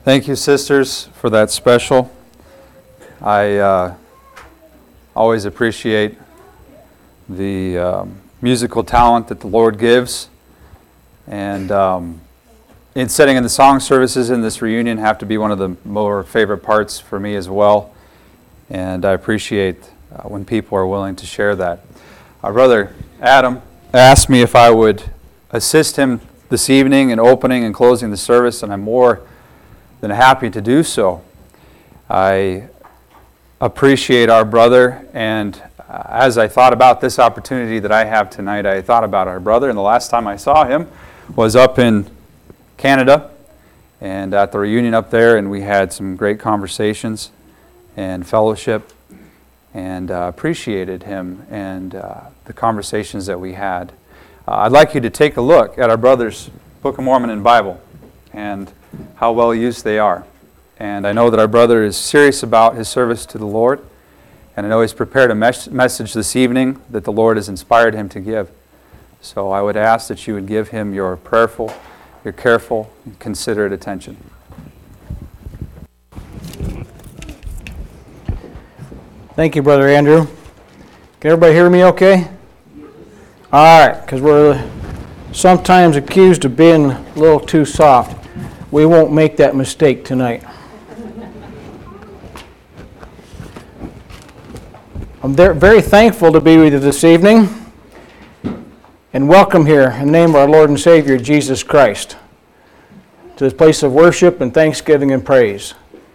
Thank you, sisters, for that special. I always appreciate the musical talent that the Lord gives. And in setting in the song services in this reunion have to be one of the more favorite parts for me as well. And I appreciate when people are willing to share that. Our brother Adam asked me if I would assist him this evening in opening and closing the service, and I'm more than happy to do so. I appreciate our brother, and as I thought about this opportunity that I have tonight, I thought about our brother, and the last time I saw him was up in Canada and at the reunion up there, and we had some great conversations and fellowship, and appreciated him and the conversations that we had. I'd like you to take a look at our brother's Book of Mormon and Bible and how well used they are. And I know that our brother is serious about his service to the Lord, and I know he's prepared a message this evening that the Lord has inspired him to give. So I would ask that you would give him your prayerful, your careful, and considerate attention. Thank you, Brother Andrew. Can everybody hear me okay? All right, because we're sometimes accused of being a little too soft. We won't make that mistake tonight. I'm very thankful to be with you this evening, and welcome here in the name of our Lord and Savior, Jesus Christ, to this place of worship and thanksgiving and praise.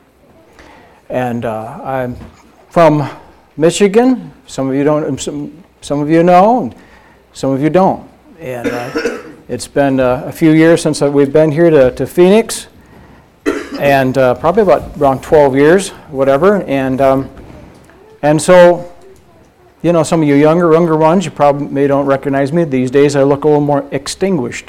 And I'm from Michigan. Some of you don't. Some of you know, and some of you don't. And it's been a few years since we've been here to Phoenix, and probably around 12 years, whatever. And so, you know, some of you younger ones, you probably don't recognize me. These days I look a little more extinguished,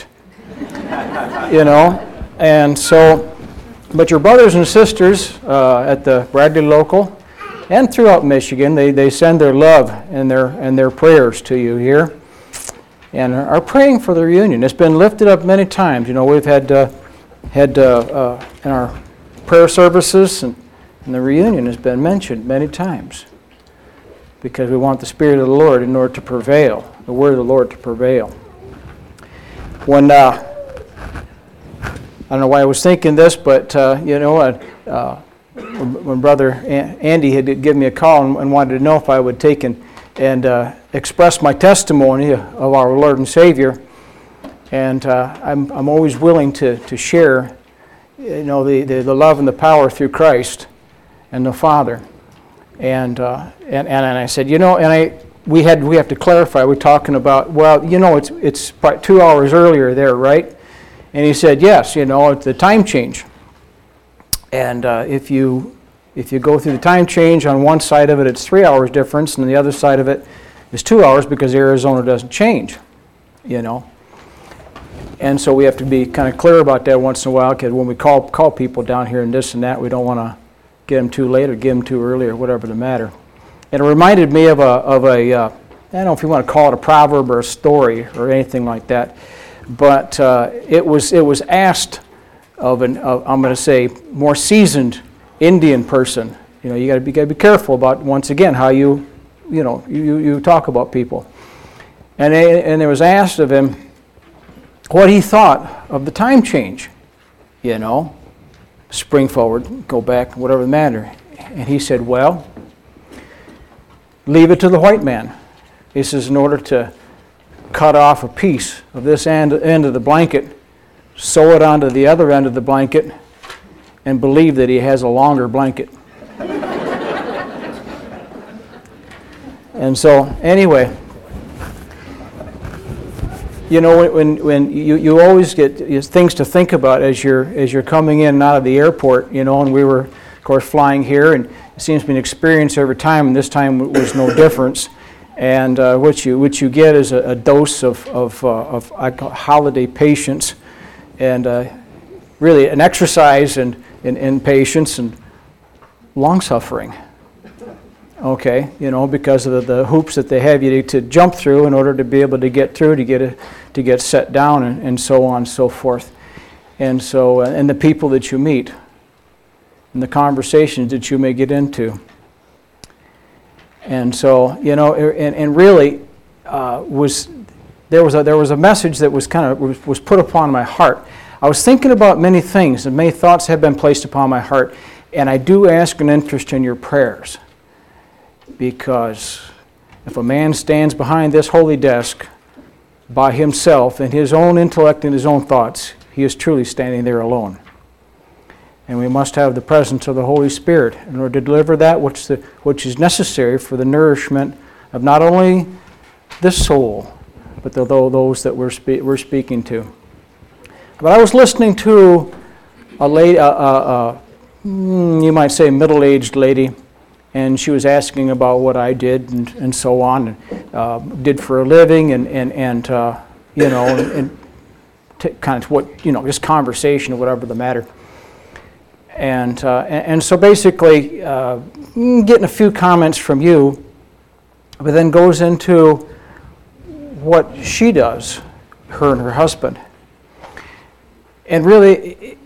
you know. And so, but your brothers and sisters at the Bradley Local and throughout Michigan, they send their love and their prayers to you here, and are praying for the reunion. It's been lifted up many times. You know, we've had in our prayer services, and the reunion has been mentioned many times, because we want the Spirit of the Lord in order to prevail, the Word of the Lord to prevail. When I don't know why I was thinking this, but you know, when Brother Andy had given me a call and wanted to know if I would take and express my testimony of our Lord and Savior, and I'm always willing to share, you know, the love and the power through Christ and the Father. And I said, you know, and we have to clarify. We're talking about, well, you know, it's probably 2 hours earlier there, right? And he said, yes, you know, it's the time change. And if you go through the time change, on one side of it, it's 3 hours difference, and the other side of it is 2 hours, because Arizona doesn't change, you know. And so we have to be kind of clear about that once in a while, because when we call people down here and this and that, we don't want to get them too late or get them too early or whatever the matter. And it reminded me of a I don't know if you want to call it a proverb or a story or anything like that, but it was asked of I'm going to say, more seasoned Indian person. You know, you got to be careful about, once again, how you talk about people. And it was asked of him what he thought of the time change. You know, spring forward, go back, whatever the matter. And he said, well, leave it to the white man. He says, in order to cut off a piece of this end of the blanket, sew it onto the other end of the blanket, and believe that he has a longer blanket. And so, anyway, you know, when you always get things to think about as you're coming in and out of the airport, you know, and we were, of course, flying here, and it seems to be an experience every time, and this time was no difference. And what you get is a dose of I call holiday patience, and really an exercise in patience and long-suffering. Okay, you know, because of the hoops that they have you to jump through in order to be able to get through, to get set down, and so on and so forth. And so, and the people that you meet, and the conversations that you may get into. And so, and really there was a message that was put upon my heart. I was thinking about many things, and many thoughts have been placed upon my heart, and I do ask an interest in your prayers, because if a man stands behind this holy desk by himself in his own intellect and his own thoughts, he is truly standing there alone. And we must have the presence of the Holy Spirit in order to deliver that which is necessary for the nourishment of not only the soul, but those that we're speaking to. But I was listening to a lady, you might say middle-aged lady, and she was asking about what I did and so on, and did for a living, and kind of what, just conversation or whatever the matter. And so basically, getting a few comments from you, but then goes into what she does, her and her husband. And really,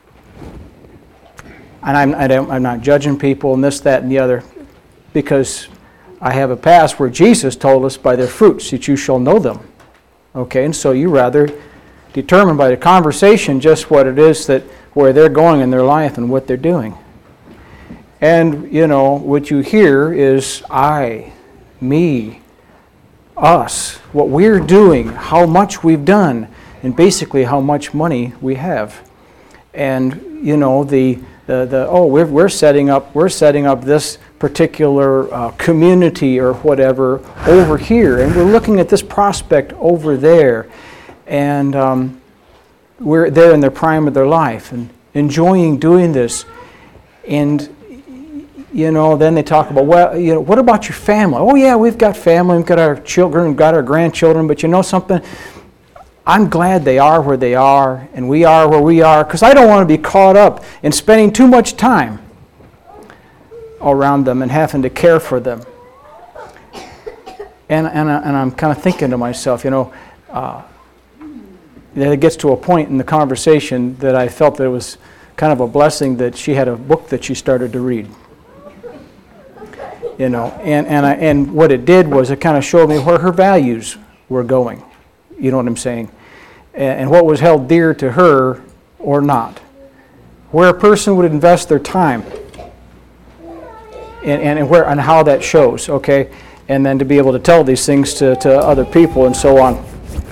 and I'm not judging people and this, that, and the other, because I have a past where Jesus told us by their fruits that you shall know them. Okay, and so you rather determine by the conversation just what it is where they're going in their life and what they're doing. And, what you hear is I, me, us, what we're doing, how much we've done, and basically how much money we have. And, we're setting up this particular community or whatever over here, and we're looking at this prospect over there, and we're there in the prime of their life and enjoying doing this. And then they talk about, what about your family? Oh yeah, we've got family, we've got our children, we've got our grandchildren, but you know something? I'm glad they are where they are, and we are where we are, because I don't want to be caught up in spending too much time around them and having to care for them. And I'm kind of thinking to myself, that it gets to a point in the conversation that I felt that it was kind of a blessing that she had a book that she started to read. And what it did was it kind of showed me where her values were going. You know what I'm saying? And what was held dear to her or not. Where a person would invest their time and how that shows, okay? And then to be able to tell these things to other people and so on.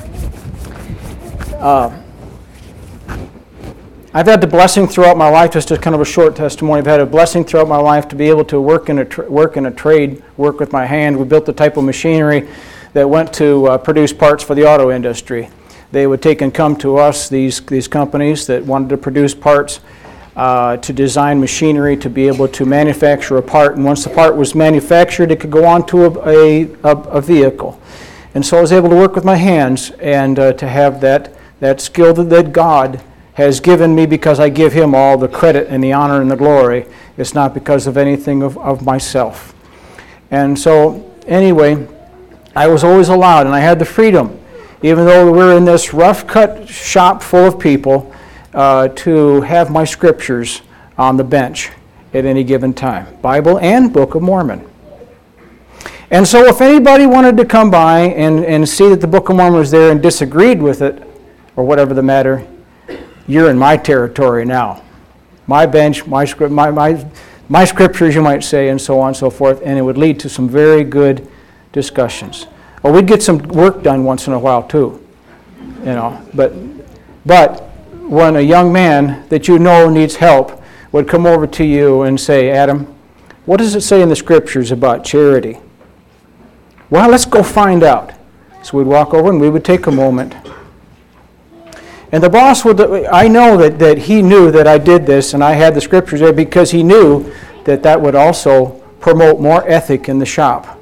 I've had the blessing throughout my life, just kind of a short testimony, I've had a blessing throughout my life to be able to work in a trade, work with my hand. We built the type of machinery that went to produce parts for the auto industry. They would take and come to us, these companies that wanted to produce parts, to design machinery to be able to manufacture a part. And once the part was manufactured, it could go on to a vehicle. And so I was able to work with my hands and to have that skill that God has given me, because I give Him all the credit and the honor and the glory. It's not because of anything of myself. And so, anyway, I was always allowed, and I had the freedom, even though we were in this rough-cut shop full of people, to have my scriptures on the bench at any given time. Bible and Book of Mormon. And so if anybody wanted to come by and see that the Book of Mormon was there and disagreed with it, or whatever the matter, you're in my territory now. My bench, my scriptures, you might say, and so on and so forth, and it would lead to some very good discussions. Well, we'd get some work done once in a while too, but when a young man that needs help would come over to you and say, Adam, what does it say in the scriptures about charity? Well, let's go find out. So we'd walk over and we would take a moment. And the boss I know that he knew that I did this and I had the scriptures there, because he knew that would also promote more ethic in the shop.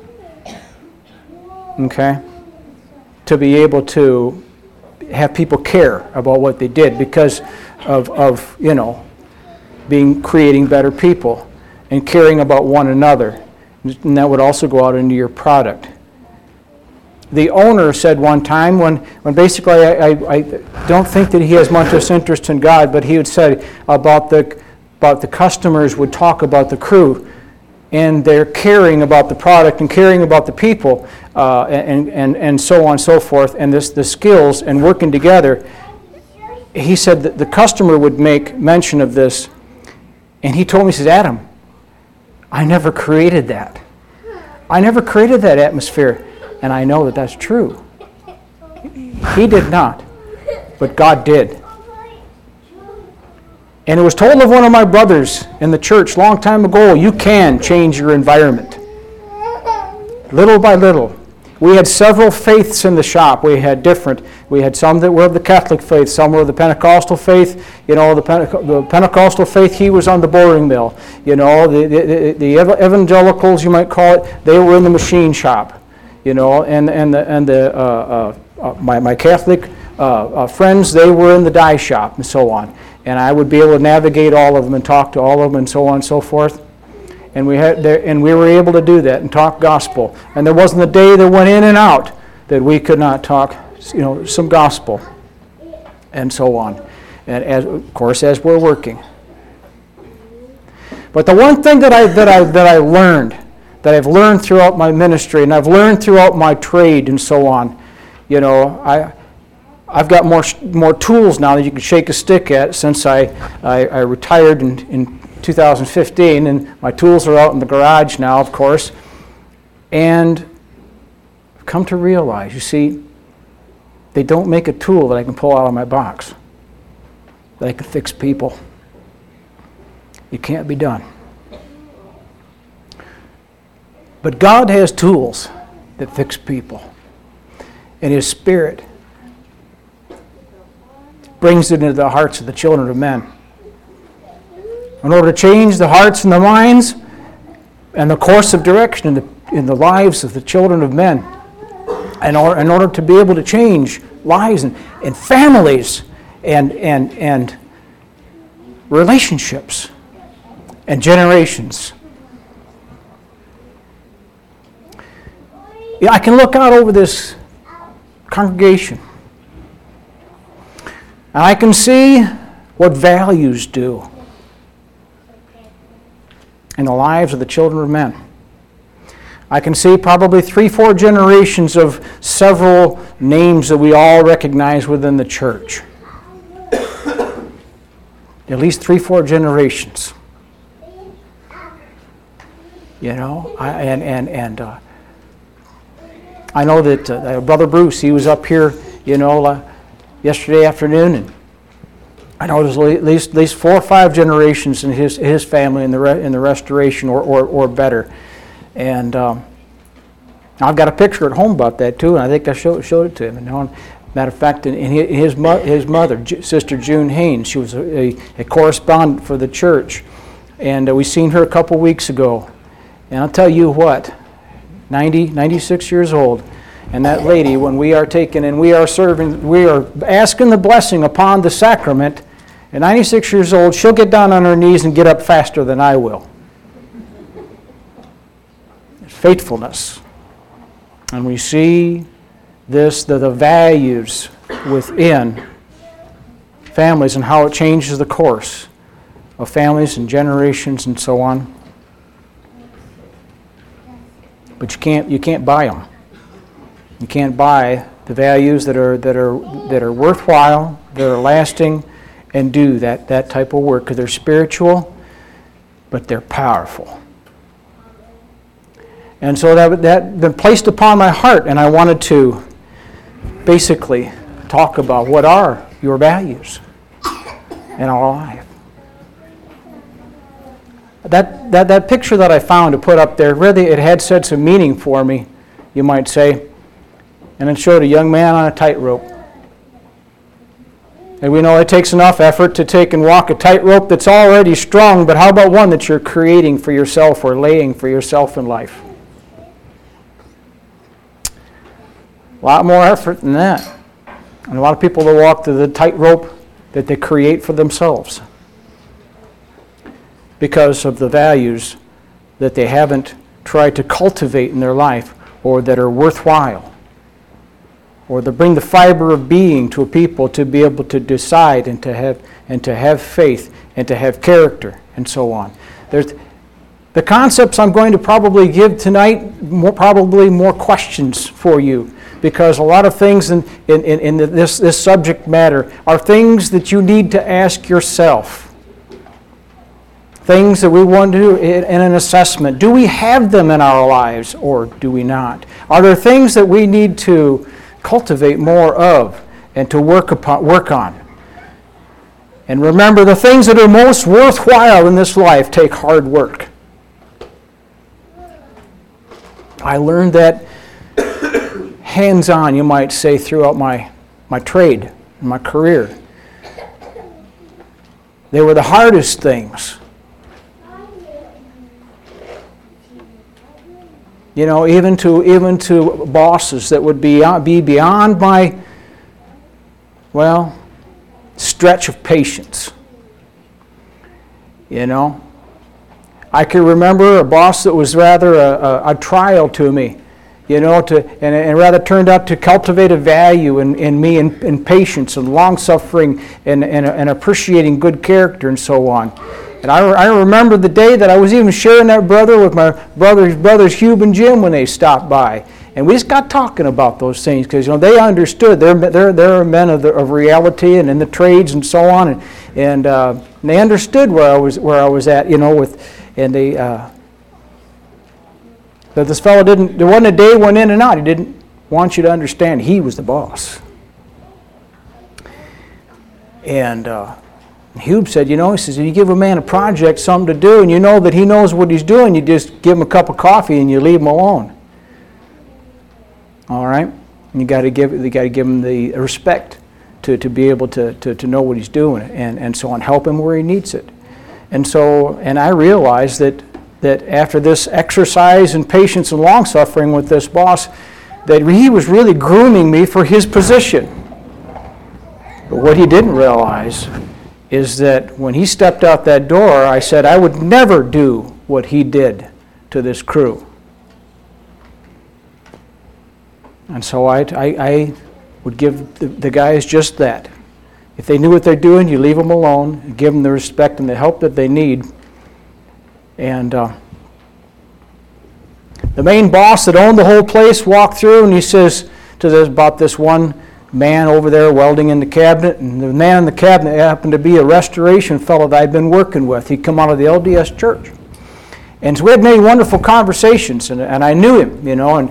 Okay? To be able to have people care about what they did because of creating better people and caring about one another. And that would also go out into your product. The owner said one time, when basically I don't think that he has much interest in God, but he had said about the but the customers would talk about the crew, and they're caring about the product and caring about the people, and so on and so forth, and the skills and working together. He said that the customer would make mention of this, and he told me, he says, Adam, I never created that. I never created that atmosphere, and I know that that's true. He did not, but God did. And it was told of one of my brothers in the church a long time ago, you can change your environment. Little by little. We had several faiths in the shop. We had some that were of the Catholic faith, some were of the Pentecostal faith. You know, the Pentecostal faith, he was on the boring mill. You know, the evangelicals, you might call it, they were in the machine shop. You know, my Catholic friends, they were in the dye shop and so on. And I would be able to navigate all of them and talk to all of them and so on and so forth. And we were able to do that and talk gospel. And there wasn't a day that went in and out that we could not talk, you know, some gospel and so on. And of course, as we're working. But the one thing that I learned, that I've learned throughout my ministry, and I've learned throughout my trade and so on, you know, I've got more tools now that you can shake a stick at since I retired in 2015, and my tools are out in the garage now, of course. And I've come to realize, you see, they don't make a tool that I can pull out of my box that I can fix people. It can't be done. But God has tools that fix people. And His Spirit brings it into the hearts of the children of men. In order to change the hearts and the minds and the course of direction in the lives of the children of men, in order to be able to change lives and families and relationships and generations. Yeah, I can look out over this congregation and I can see what values do in the lives of the children of men. I can see probably 3-4 generations of several names that we all recognize within the church. At least 3-4 generations. You know, I know that Brother Bruce, he was up here, you know, yesterday afternoon, and I know there's at least 4 or 5 generations in his family in the restoration or better, and I've got a picture at home about that too, and I think I showed it to him. And matter of fact, in his mother, Sister June Haynes, she was a correspondent for the church, and we seen her a couple weeks ago, and I'll tell you what, 96 years old. And that lady, when we are taking and we are serving, we are asking the blessing upon the sacrament, at 96 years old, she'll get down on her knees and get up faster than I will. Faithfulness. And we see this, the values within families and how it changes the course of families and generations and so on. But you can't buy them. You can't buy the values that are worthwhile, that are lasting, and do that type of work, because they're spiritual, but they're powerful. And so that been placed upon my heart, and I wanted to basically talk about what are your values in our life. That picture that I found to put up there, really it had said some meaning for me, you might say. And it showed a young man on a tightrope. And we know it takes enough effort to take and walk a tightrope that's already strung, but how about one that you're creating for yourself or laying for yourself in life? A lot more effort than that. And a lot of people that walk the tightrope that they create for themselves because of the values that they haven't tried to cultivate in their life or that are worthwhile, or to bring the fiber of being to a people to be able to decide and to have faith and to have character and so on. There's the concepts I'm going to probably give tonight, probably more questions for you, because a lot of things in this subject matter are things that you need to ask yourself. Things that we want to do in an assessment. Do we have them in our lives or do we not? Are there things that we need to cultivate more of and to work on? And remember, the things that are most worthwhile in this life take hard work. I learned that hands-on, you might say, throughout my trade and my career. They were the hardest things. You know, even to bosses that would be beyond my, stretch of patience. You know, I can remember a boss that was rather a trial to me, you know, and rather turned out to cultivate a value in me in patience and long-suffering and appreciating good character and so on. And I remember the day that I was even sharing that brother with my brothers Hugh and Jim when they stopped by. And we just got talking about those things because, you know, they understood. They're men of reality and in the trades and so on. And they understood where I was at, you know, that this fellow there wasn't a day went in and out. He didn't want you to understand he was the boss. And Hube said, you know, he says, if you give a man a project, something to do, and you know that he knows what he's doing, you just give him a cup of coffee and you leave him alone. All right? And you got to give him the respect to be able to know what he's doing and so on. Help him where he needs it. And I realized that after this exercise in patience and long-suffering with this boss, that he was really grooming me for his position. But what he didn't realize is that when he stepped out that door, I said I would never do what he did to this crew. And so I would give the guys just that. If they knew what they're doing, you leave them alone, and give them the respect and the help that they need. And the main boss that owned the whole place walked through, and he says about this one man over there welding in the cabinet, and the man in the cabinet happened to be a restoration fellow that I'd been working with. He'd come out of the LDS church. And so we had many wonderful conversations, and I knew him, you know,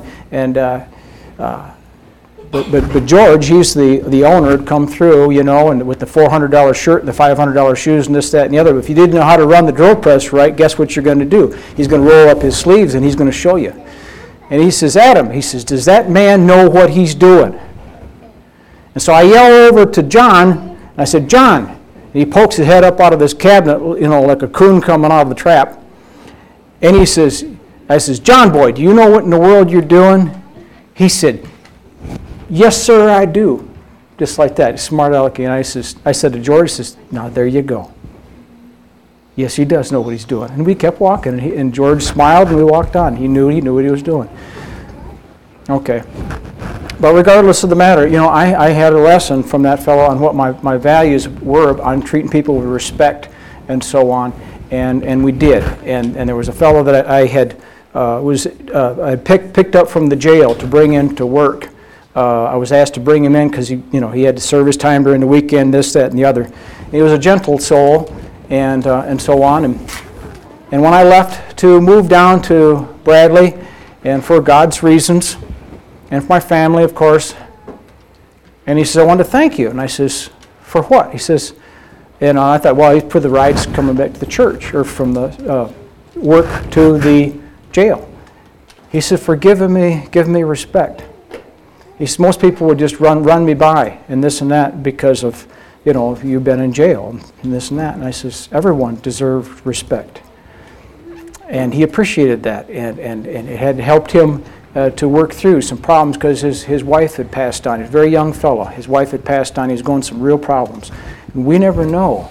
but George, he's the owner, had come through, you know, and with the $400 shirt and the $500 shoes and this, that, and the other. If you didn't know how to run the drill press right, guess what you're going to do? He's going to roll up his sleeves and he's going to show you. And he says, Adam, he says, does that man know what he's doing? And so I yell over to John, and I said, John, and he pokes his head up out of this cabinet, you know, like a coon coming out of the trap. And I says, John boy, do you know what in the world you're doing? He said, yes, sir, I do. Just like that, smart alecky. And I said to George, now there you go. Yes, he does know what he's doing. And we kept walking, and George smiled, and we walked on. He knew what he was doing. Okay. But regardless of the matter, you know, I had a lesson from that fellow on what my values were on treating people with respect and so on, and we did. And there was a fellow that I had picked up from the jail to bring in to work. I was asked to bring him in because he had to serve his time during the weekend, this, that, and the other. He was a gentle soul, and so on. And when I left to move down to Bradley, and for God's reasons, and for my family, of course, and he says, I want to thank you. And I says, for what? He says, and I thought, well, he's for the rides coming back to the church, or from the work to the jail. He said, for giving me respect. He said, most people would just run me by and this and that because of, you know, you've been in jail and this and that. And I says, everyone deserved respect. And he appreciated that, and it had helped him to work through some problems because his wife had passed on. He was a very young fellow. His wife had passed on. He was going some real problems. And we never know.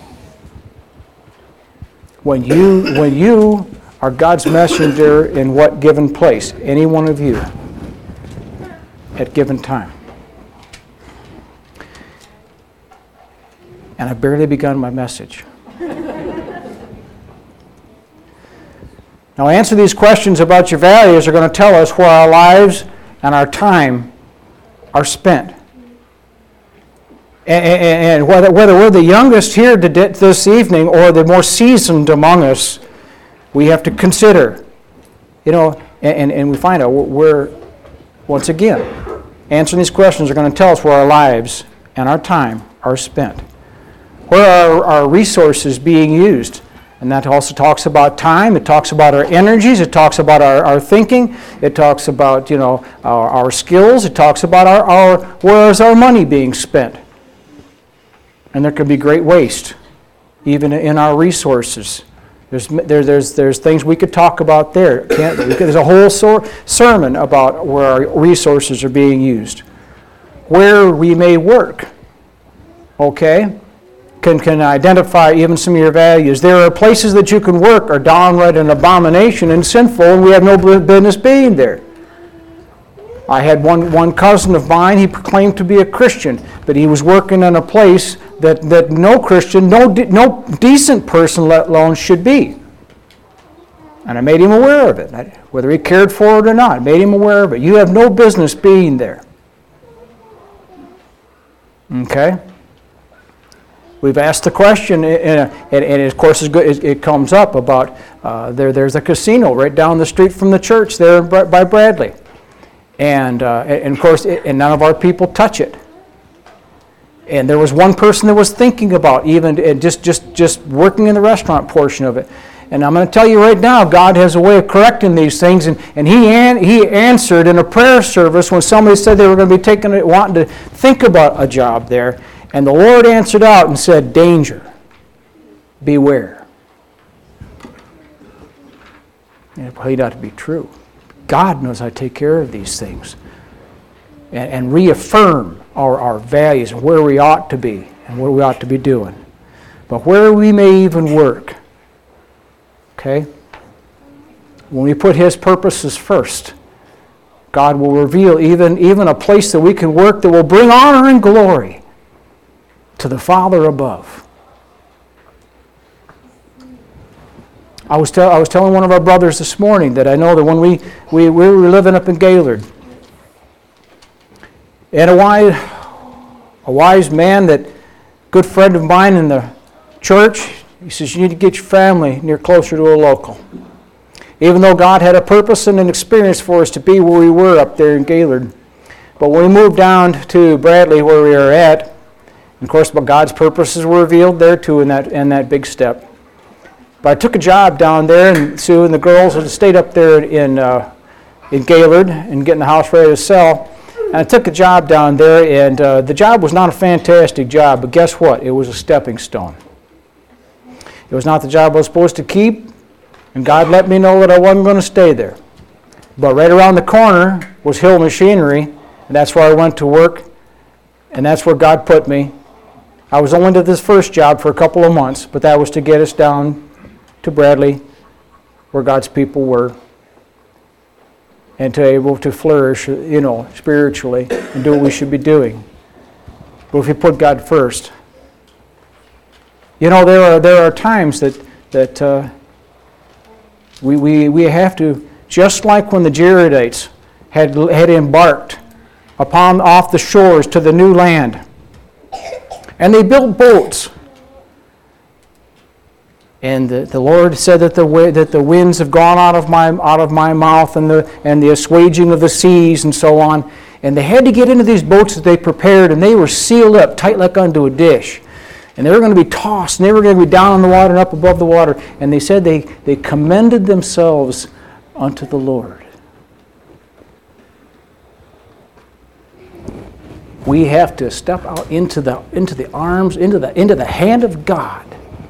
When you are God's messenger in what given place, any one of you, at given time. And I barely begun my message. Now, answer these questions about your values are going to tell us where our lives and our time are spent. And whether we're the youngest here this evening or the more seasoned among us, we have to consider, and we find out we're, once again, answering these questions are going to tell us where our lives and our time are spent. Where are our resources being used? And that also talks about time, it talks about our energies, it talks about our thinking, it talks about, our skills, it talks about where is our money being spent. And there can be great waste, even in our resources. There's things we could talk about there. There's a whole sermon about where our resources are being used. Where we may work, okay, can identify even some of your values. There are places that you can work are downright an abomination and sinful, and we have no business being there. I had one cousin of mine, he proclaimed to be a Christian, but he was working in a place that no Christian, no decent person, let alone, should be. And I made him aware of it, whether he cared for it or not. I made him aware of it. You have no business being there. Okay? We've asked the question, and of course it comes up about there's a casino right down the street from the church there by Bradley. And of course, and none of our people touch it. And there was one person that was thinking about even just working in the restaurant portion of it. And I'm going to tell you right now, God has a way of correcting these things. And He answered in a prayer service when somebody said they were going to be wanting to think about a job there. And the Lord answered out and said, danger, beware. And it played out to be true. God knows how to take care of these things and reaffirm our values and where we ought to be and what we ought to be doing. But where we may even work, okay, when we put His purposes first, God will reveal even a place that we can work that will bring honor and glory to the Father above. I was telling one of our brothers this morning that I know that when we were living up in Gaylord, and a wise man, that good friend of mine in the church, he says, you need to get your family closer to a local. Even though God had a purpose and an experience for us to be where we were up there in Gaylord. But when we moved down to Bradley, where we are at, and of course God's purposes were revealed there too in that big step. But I took a job down there, and Sue and the girls had stayed up there in Gaylord and getting the house ready to sell. And I took a job down there, and the job was not a fantastic job, but guess what? It was a stepping stone. It was not the job I was supposed to keep, and God let me know that I wasn't going to stay there. But right around the corner was Hill Machinery, and that's where I went to work, and that's where God put me. I was only to this first job for a couple of months, but that was to get us down to Bradley, where God's people were, and to able to flourish, spiritually and do what we should be doing. But if we put God first, there are times that we have to, just like when the Jaredites had embarked off the shores to the new land, and they built boats. And the Lord said that the winds have gone out of my mouth, and the assuaging of the seas and so on. And they had to get into these boats that they prepared, and they were sealed up tight like unto a dish. And they were going to be tossed, and they were going to be down in the water and up above the water. And they said they commended themselves unto the Lord. We have to step out into the arms, into the hand of God.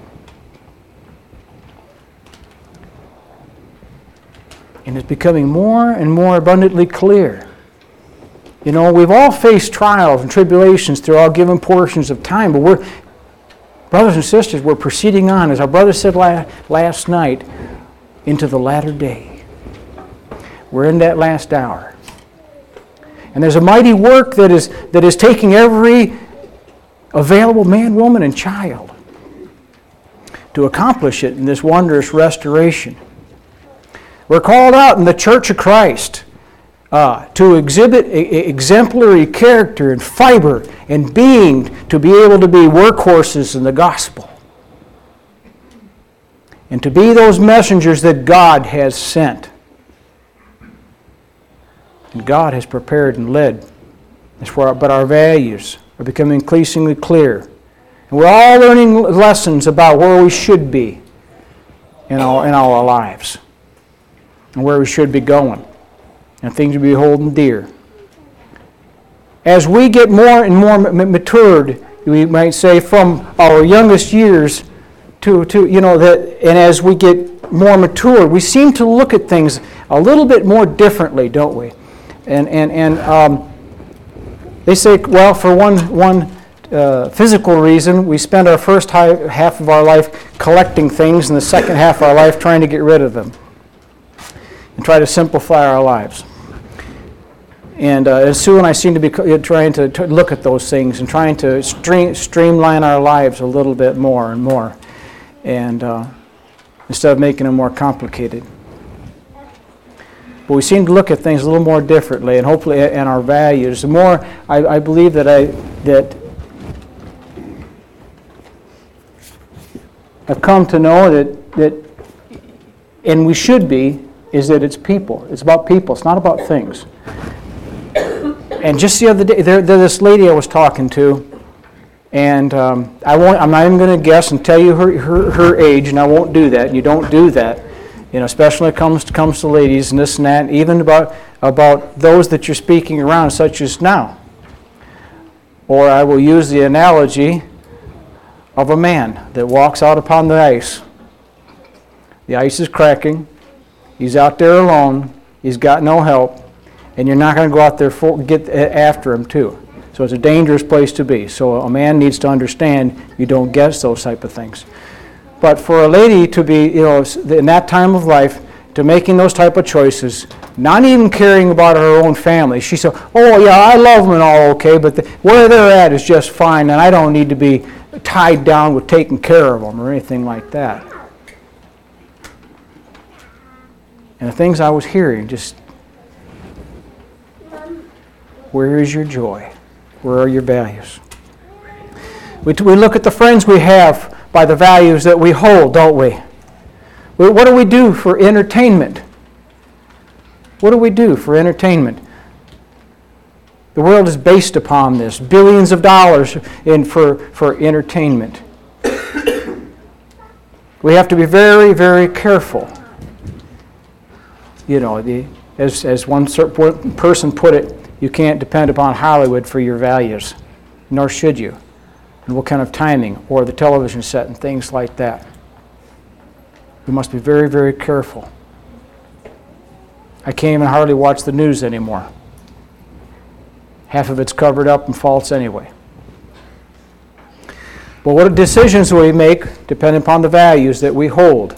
And it's becoming more and more abundantly clear. We've all faced trials and tribulations through all given portions of time, but we're, brothers and sisters, we're proceeding on, as our brother said last night, into the latter day. We're in that last hour. And there's a mighty work that is taking every available man, woman, and child to accomplish it in this wondrous restoration. We're called out in the Church of Christ to exhibit exemplary character and fiber and being to be able to be workhorses in the gospel. And to be those messengers that God has sent. And God has prepared and led. But our values are becoming increasingly clear. And we're all learning lessons about where we should be in our lives. And where we should be going. And things to be holding dear. As we get more and more matured, we might say, from our youngest years and as we get more mature, we seem to look at things a little bit more differently, don't we? And they say, well, for one physical reason, we spend our first half of our life collecting things and the second half of our life trying to get rid of them and try to simplify our lives. And Sue and I seem to be trying to look at those things and trying to streamline our lives a little bit more and more. And instead of making them more complicated. But we seem to look at things a little more differently, and hopefully, and our values. The more I believe that I've come to know that, and we should be, is that it's people. It's about people. It's not about things. And just the other day, there's this lady I was talking to. And I'm not even going to guess and tell you her age, and I won't do that. You don't do that, especially when it comes to ladies and this and that, and even about those that you're speaking around, such as now. Or I will use the analogy of a man that walks out upon the ice. The ice is cracking. He's out there alone. He's got no help, and you're not going to go out there get after him too. So it's a dangerous place to be. So a man needs to understand you don't guess those type of things. But for a lady to be, in that time of life, to making those type of choices, not even caring about her own family. She said, oh yeah, I love them and all okay, but where they're at is just fine, and I don't need to be tied down with taking care of them or anything like that. And the things I was hearing, just, where is your joy? Where are your values? We look at the friends we have by the values that we hold, don't we? What do we do for entertainment? What do we do for entertainment? The world is based upon this. Billions of dollars for entertainment. We have to be very, very careful. As one person put it, you can't depend upon Hollywood for your values, nor should you. And what kind of timing, or the television set and things like that. We must be very, very careful. I can't even hardly watch the news anymore. Half of it's covered up and false anyway. But what decisions we make depend upon the values that we hold.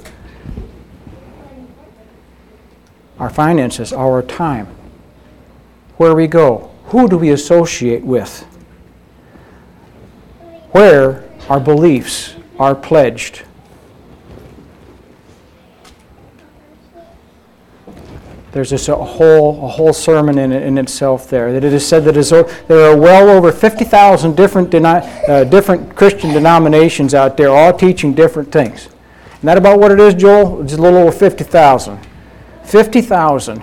Our finances, our time. Where we go. Who do we associate with? Where our beliefs are pledged. There's just a whole sermon in itself there. That it is said that there are well over 50,000 different Christian denominations out there, all teaching different things. Isn't that about what it is, Joel? It's a little over 50,000. 50,000.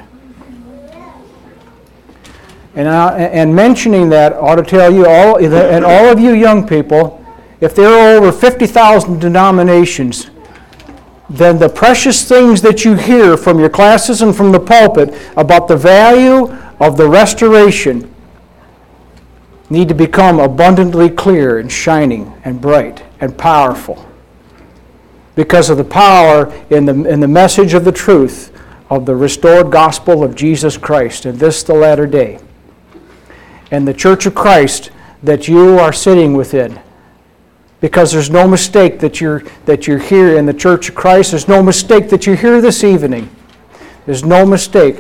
And mentioning that ought to tell you, all of you young people, if there are over 50,000 denominations, then the precious things that you hear from your classes and from the pulpit about the value of the restoration need to become abundantly clear and shining and bright and powerful because of the power in the message of the truth of the restored gospel of Jesus Christ, and this the latter day. And the Church of Christ that you are sitting within. Because there's no mistake that you're here in the Church of Christ. There's no mistake that you're here this evening. There's no mistake.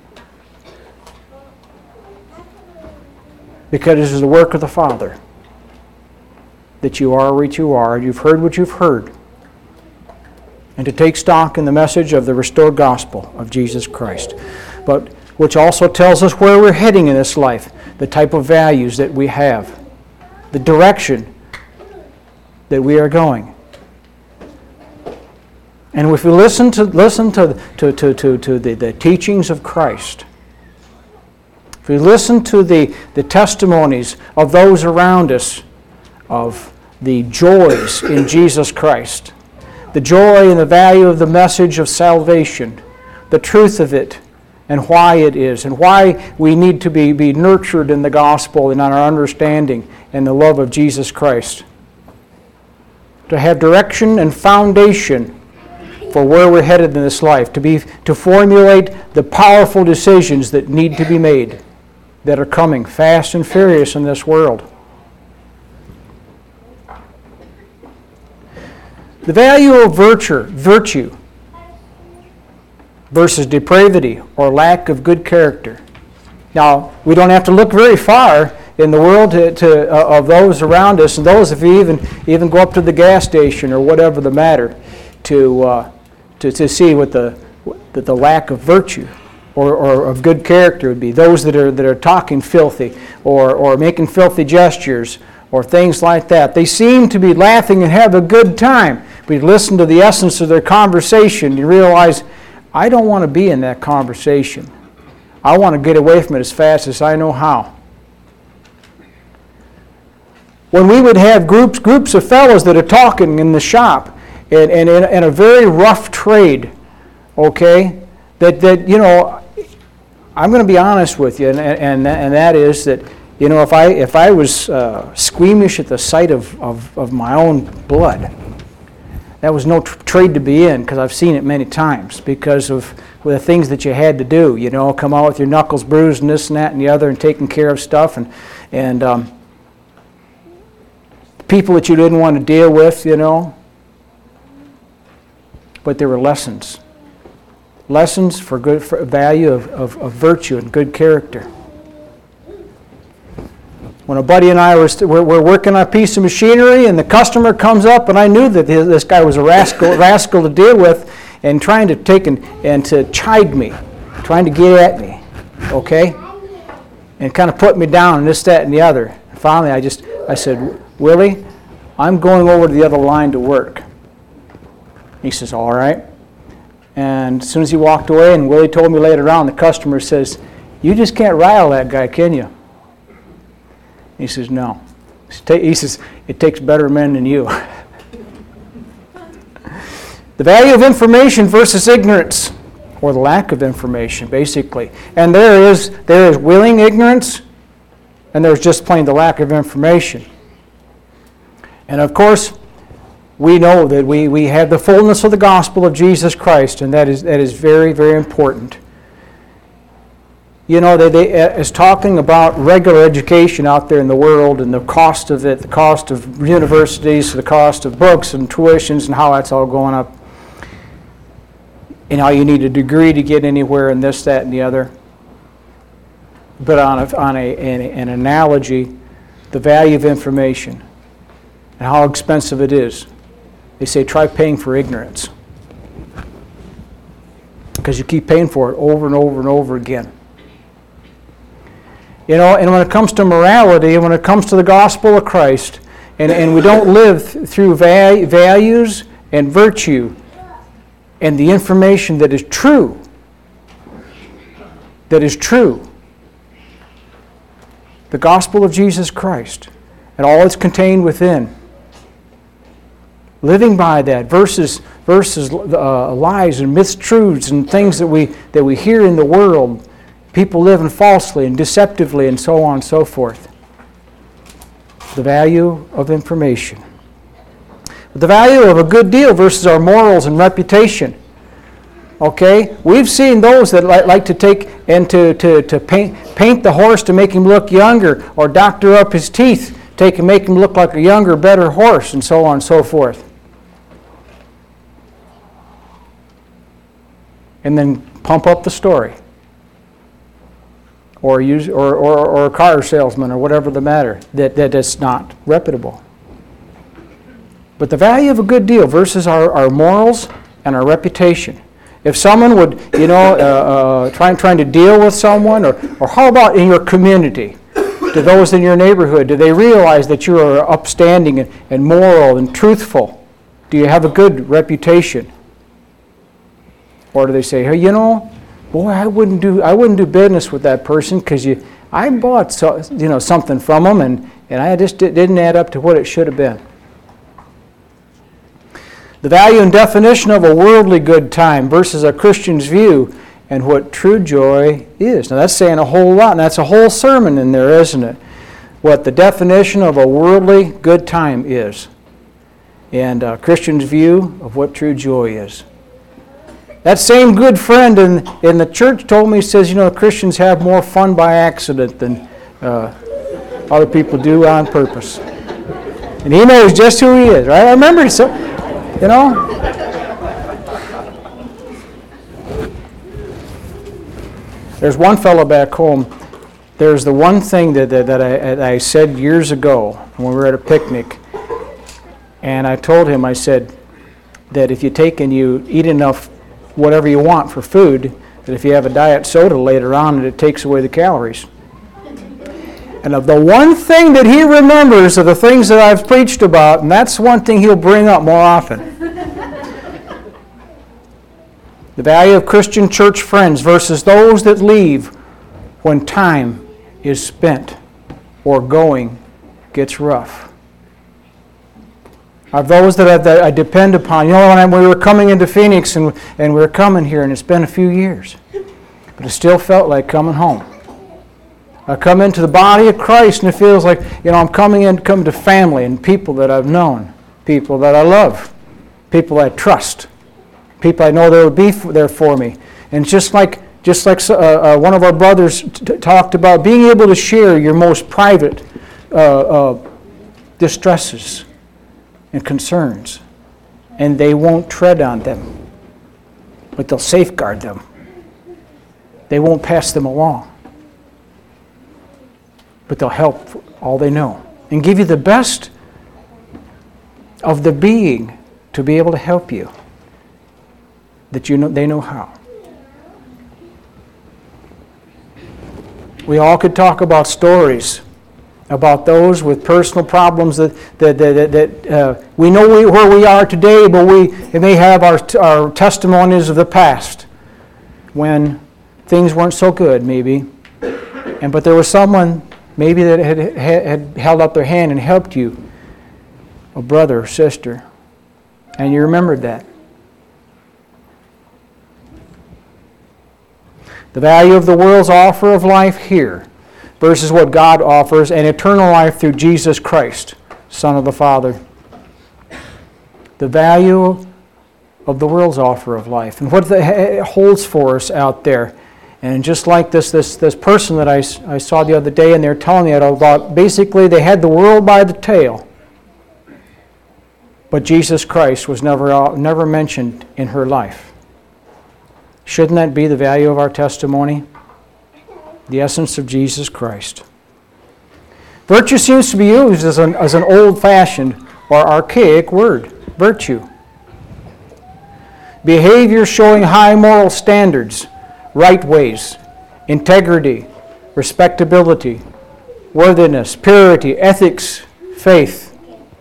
Because it is the work of the Father that you are what you are, and you've heard what you've heard. and to take stock in the message of the restored gospel of Jesus Christ, but which also tells us where we're heading in this life, the type of values that we have, the direction that we are going. And if we listen to the teachings of Christ, if we listen to the testimonies of those around us, of the joys in Jesus Christ, the joy and the value of the message of salvation, the truth of it, and why it is, and why we need to be nurtured in the gospel and on our understanding and the love of Jesus Christ, to have direction and foundation for where we're headed in this life, to formulate the powerful decisions that need to be made, that are coming fast and furious in this world. The value of virtue versus depravity or lack of good character. Now, we don't have to look very far in the world of those around us, and those if you even go up to the gas station or whatever the matter, to see what the lack of virtue or of good character would be. Those that are talking filthy or making filthy gestures or things like that. They seem to be laughing and have a good time. But you listen to the essence of their conversation, you realize, I don't want to be in that conversation. I want to get away from it as fast as I know how. When we would have groups of fellows that are talking in the shop, and in a very rough trade, okay, that you know, I'm going to be honest with you, and that is that, you know, if I was squeamish at the sight of my own blood, that was no trade to be in, because I've seen it many times because of the things that you had to do. You know, come out with your knuckles bruised and this and that and the other, and taking care of stuff, and people that you didn't want to deal with, you know. But there were lessons for value of virtue and good character. When a buddy and I were working on a piece of machinery, and the customer comes up, and I knew that this guy was a rascal to deal with, and trying to take and to chide me, trying to get at me, okay, and kind of put me down and this, that, and the other. And finally, I said, Willie, I'm going over to the other line to work. He says, all right. And as soon as he walked away, and Willie told me later on, the customer says, you just can't rile that guy, can you? He says, no. He says, it takes better men than you. The value of information versus ignorance, or the lack of information, basically. And there is willing ignorance, and there's just plain the lack of information. And of course, we know that we have the fullness of the gospel of Jesus Christ, and that is very, very important. You know, they is talking about regular education out there in the world, and the cost of it, the cost of universities, the cost of books and tuitions, and how that's all going up, and how you need a degree to get anywhere, and this, that, and the other. But on an analogy, the value of information and how expensive it is. They say, try paying for ignorance, because you keep paying for it over and over and over again. You know, and when it comes to morality, and when it comes to the gospel of Christ, and we don't live through values and virtue and the information that is true, the gospel of Jesus Christ and all it's contained within, living by that versus lies and mistruths and things that we hear in the world, people living falsely and deceptively and so on and so forth. The value of information. The value of a good deal versus our morals and reputation. Okay? We've seen those that like to take and to paint the horse to make him look younger, or doctor up his teeth, make him look like a younger, better horse, and so on and so forth. And then pump up the story. Or a car salesman, or whatever the matter, that is not reputable. But the value of a good deal versus our morals and our reputation. If someone would, trying to deal with someone, or how about in your community? To those in your neighborhood, do they realize that you are upstanding and moral and truthful? Do you have a good reputation? Or do they say, hey, boy, I wouldn't do business with that person because I bought something from them and I just didn't add up to what it should have been. The value and definition of a worldly good time versus a Christian's view and what true joy is. Now that's saying a whole lot, and that's a whole sermon in there, isn't it? What the definition of a worldly good time is, and a Christian's view of what true joy is. That same good friend in the church told me, he says, Christians have more fun by accident than other people do on purpose. And he knows just who he is, right? I remember, There's one fellow back home, there's the one thing that I said years ago when we were at a picnic, and I told him, I said, that if you take and you eat enough whatever you want for food, that if you have a diet soda later on, it takes away the calories. And of the one thing that he remembers of the things that I've preached about, and that's one thing he'll bring up more often. The value of Christian church friends versus those that leave when time is spent or going gets rough. Of those that I depend upon. When we were coming into Phoenix and we were coming here, and it's been a few years, but it still felt like coming home. I come into the body of Christ, and it feels like, I'm coming to family and people that I've known, people that I love, people I trust, people I know that will be there for me. And just like one of our brothers talked about, being able to share your most private distresses and concerns, and they won't tread on them, but they'll safeguard them. They won't pass them along, but they'll help all they know and give you the best of the being to be able to help you, that they know how. We all could talk about stories about those with personal problems that we know where we are today, but we may have our testimonies of the past when things weren't so good, maybe. But there was someone maybe that had held up their hand and helped you, a brother or sister, and you remembered that. The value of the world's offer of life here versus what God offers, and eternal life through Jesus Christ, Son of the Father. The value of the world's offer of life and what it holds for us out there. And just like this person that I saw the other day, and they're telling me about, basically they had the world by the tail, but Jesus Christ was never mentioned in her life. Shouldn't that be the value of our testimony? The essence of Jesus Christ. Virtue seems to be used as an old-fashioned or archaic word. Virtue. Behavior showing high moral standards, right ways, integrity, respectability, worthiness, purity, ethics, faith.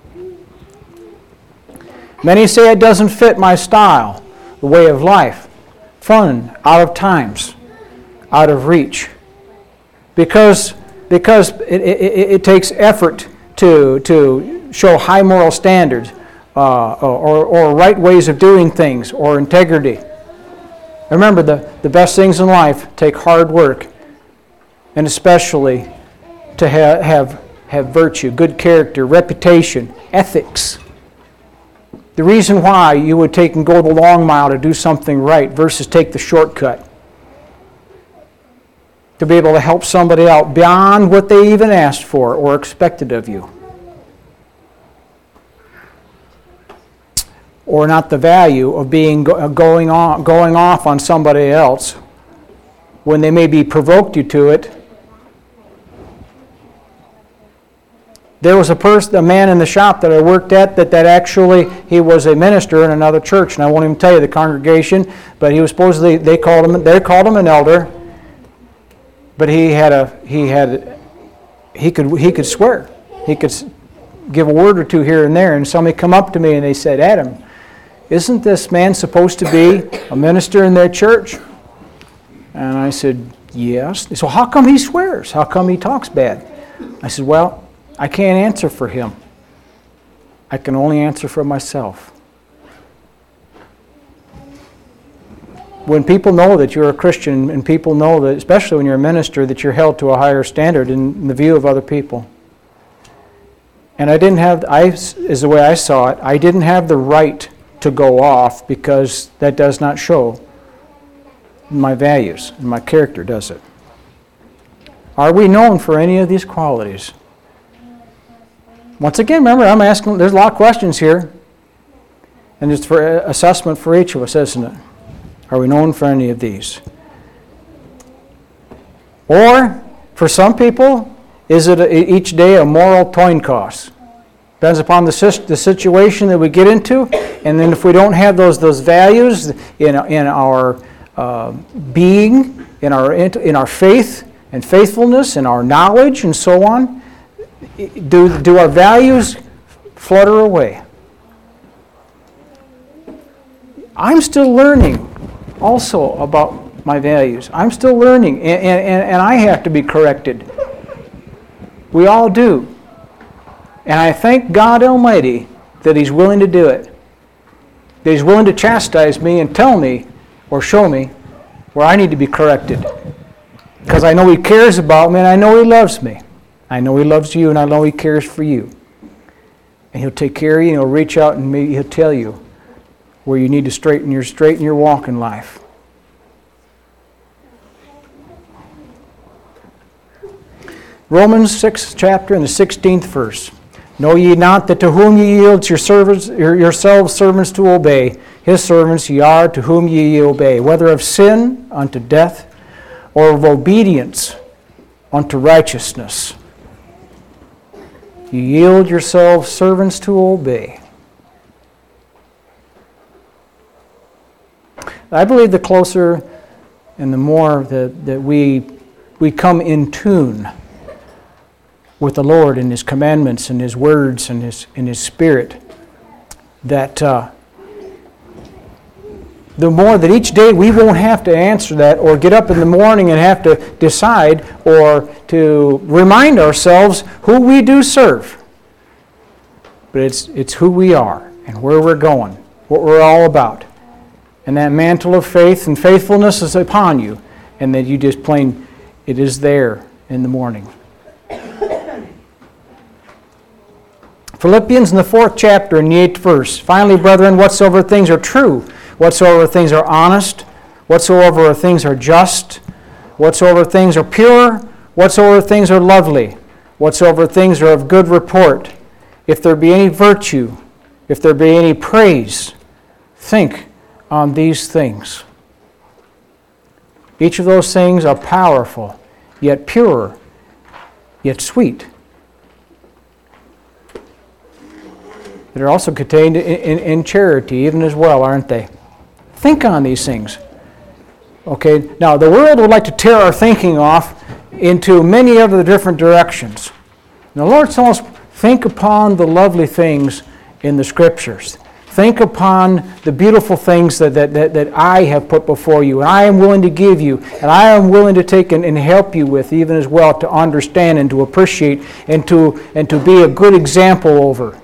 Many say it doesn't fit my style, the way of life, fun, out of times, out of reach. Because it takes effort to show high moral standards or right ways of doing things or integrity. Remember, the best things in life take hard work, and especially to have virtue, good character, reputation, ethics. The reason why you would take and go the long mile to do something right versus take the shortcut, to be able to help somebody out beyond what they even asked for or expected of you. Or not the value of going off on somebody else when they maybe provoked you to it, There was a man in the shop that I worked at that actually, he was a minister in another church, and I won't even tell you the congregation, but he was supposedly, they called him an elder, but he could swear. He could give a word or two here and there, and somebody come up to me and they said, "Adam, isn't this man supposed to be a minister in their church?" And I said, "Yes." So how come he swears? How come he talks bad? I said, "Well, I can't answer for him. I can only answer for myself." When people know that you're a Christian, and people know that, especially when you're a minister, that you're held to a higher standard in the view of other people. And is the way I saw it, I didn't have the right to go off because that does not show my values and my character, does it? Are we known for any of these qualities? Once again, remember, I'm asking, there's a lot of questions here. And it's for assessment for each of us, isn't it? Are we known for any of these? Or, for some people, is it each day a moral coin toss? Depends upon the situation that we get into. And then if we don't have those values in our being, in our faith and faithfulness, in our knowledge and so on, do our values flutter away? I'm still learning also about my values. I'm still learning, and I have to be corrected. We all do. And I thank God Almighty that He's willing to do it. That He's willing to chastise me and tell me or show me where I need to be corrected. Because I know He cares about me and I know He loves me. I know He loves you and I know He cares for you. And He'll take care of you and He'll reach out and maybe He'll tell you where you need to straighten your walk in life. Romans 6th chapter and the 16th verse. Know ye not that to whom ye yield yourselves servants to obey, His servants ye are to whom ye obey, whether of sin unto death, or of obedience unto righteousness. You yield yourselves servants to obey. I believe the closer and the more that we come in tune with the Lord and His commandments and His words and His Spirit, that the more that each day we won't have to answer that or get up in the morning and have to decide or to remind ourselves who we do serve. But it's who we are and where we're going, what we're all about. And that mantle of faith and faithfulness is upon you, and that you just it is there in the morning. Philippians in the 4th chapter and the 8th verse. Finally, brethren, whatsoever things are true, whatsoever things are honest, whatsoever things are just, whatsoever things are pure, whatsoever things are lovely, whatsoever things are of good report, if there be any virtue, if there be any praise, think on these things. Each of those things are powerful, yet pure, yet sweet. They're also contained in charity, even as well, aren't they? Think on these things. Okay, now the world would like to tear our thinking off into many other different directions. And the Lord tells us, think upon the lovely things in the Scriptures. Think upon the beautiful things that I have put before you, and I am willing to give you, and I am willing to take and help you with, even as well, to understand and to appreciate and to be a good example over.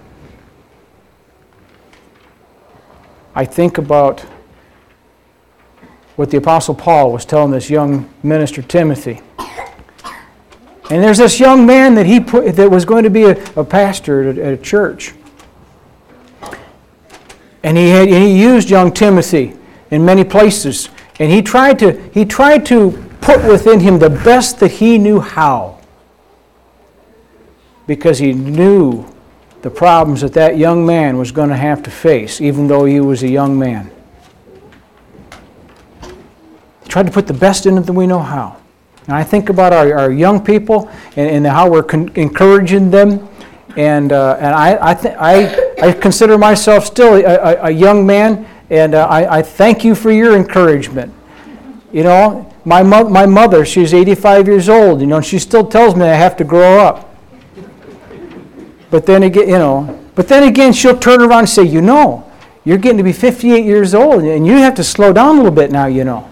I think about what the Apostle Paul was telling this young minister Timothy. And there's this young man that was going to be a pastor at a church. And he used young Timothy in many places. And he tried to put within him the best that he knew how. Because he knew the problems that young man was going to have to face, even though he was a young man. Tried to put the best in it that we know how. And I think about our young people and how we're encouraging them I consider myself still a young man, and I thank you for your encouragement. You know, my mother, she's 85 years old, you know, and she still tells me I have to grow up. But then again, she'll turn around and say, you know, you're getting to be 58 years old, and you have to slow down a little bit now, you know.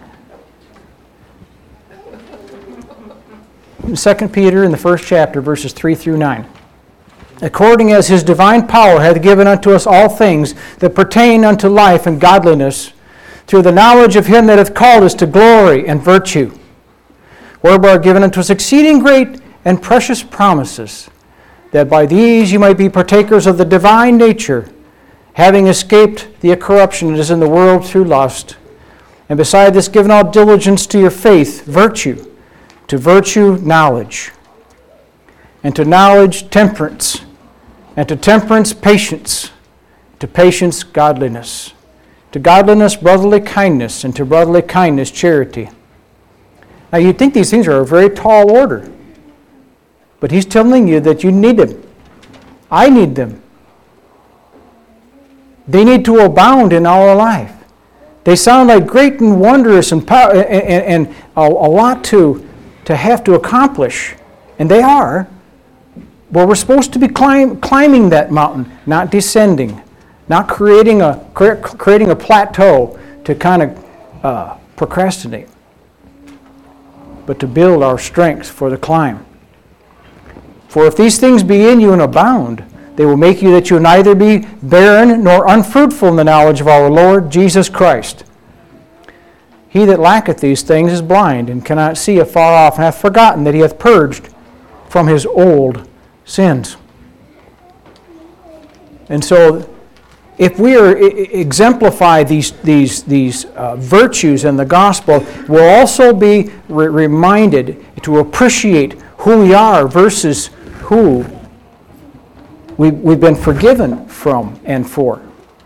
2 Peter in the first chapter, verses 3 through 9. According as his divine power hath given unto us all things that pertain unto life and godliness, through the knowledge of him that hath called us to glory and virtue, whereby are given unto us exceeding great and precious promises, that by these you might be partakers of the divine nature, having escaped the corruption that is in the world through lust, and beside this given all diligence to your faith, virtue, to virtue knowledge, and to knowledge temperance, and to temperance patience, to patience godliness, to godliness brotherly kindness, and to brotherly kindness charity. Now you'd think these things are a very tall order, but he's telling you that you need them. I need them. They need to abound in our life. They sound like great and wondrous and a lot to have to accomplish, and they are. But we're supposed to be climbing that mountain, not descending, not creating a plateau to kind of procrastinate, but to build our strength for the climb. For if these things be in you and abound, they will make you that you neither be barren nor unfruitful in the knowledge of our Lord Jesus Christ. He that lacketh these things is blind, and cannot see afar off, and hath forgotten that he hath purged from his old sins. And so, if we exemplify these virtues in the gospel, we'll also be reminded to appreciate who we are versus who we've been forgiven from and for.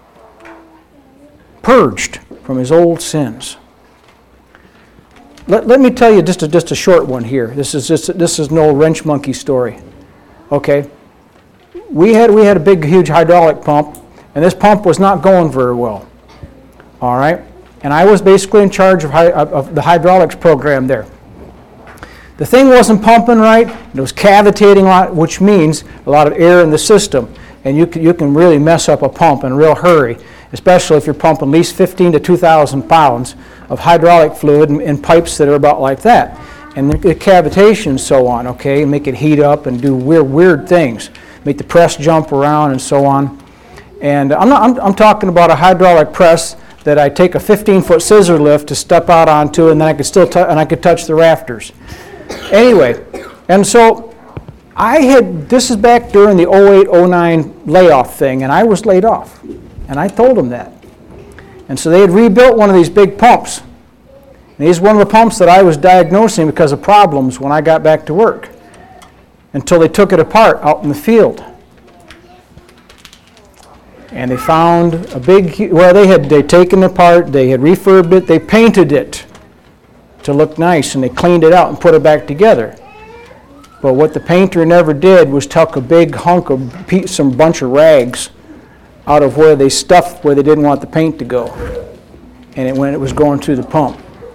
Purged from his old sins. Let me tell you just a short one here. This is no wrench monkey story. Okay, we had a big, huge hydraulic pump, and this pump was not going very well. All right, and I was basically in charge of the hydraulics program there. The thing wasn't pumping right; it was cavitating a lot, which means a lot of air in the system, and you can really mess up a pump in a real hurry, especially if you're pumping at least 15 to 2,000 pounds of hydraulic fluid in pipes that are about like that. And the cavitation and so on, okay, make it heat up and do weird things, make the press jump around and so on. And I'm talking about a hydraulic press that I take a 15-foot scissor lift to step out onto, and then I could touch the rafters. Anyway, and so this is back during the 08-09 layoff thing, and I was laid off, and I told them that. And so they had rebuilt one of these big pumps. And these one of the pumps that I was diagnosing because of problems when I got back to work, until they took it apart out in the field. And they found a big, well, they'd taken it apart, they had refurbed it, they painted it to look nice, and they cleaned it out and put it back together. But what the painter never did was tuck a big hunk of some bunch of rags out of where they stuffed where they didn't want the paint to go, and when it was going through the pump.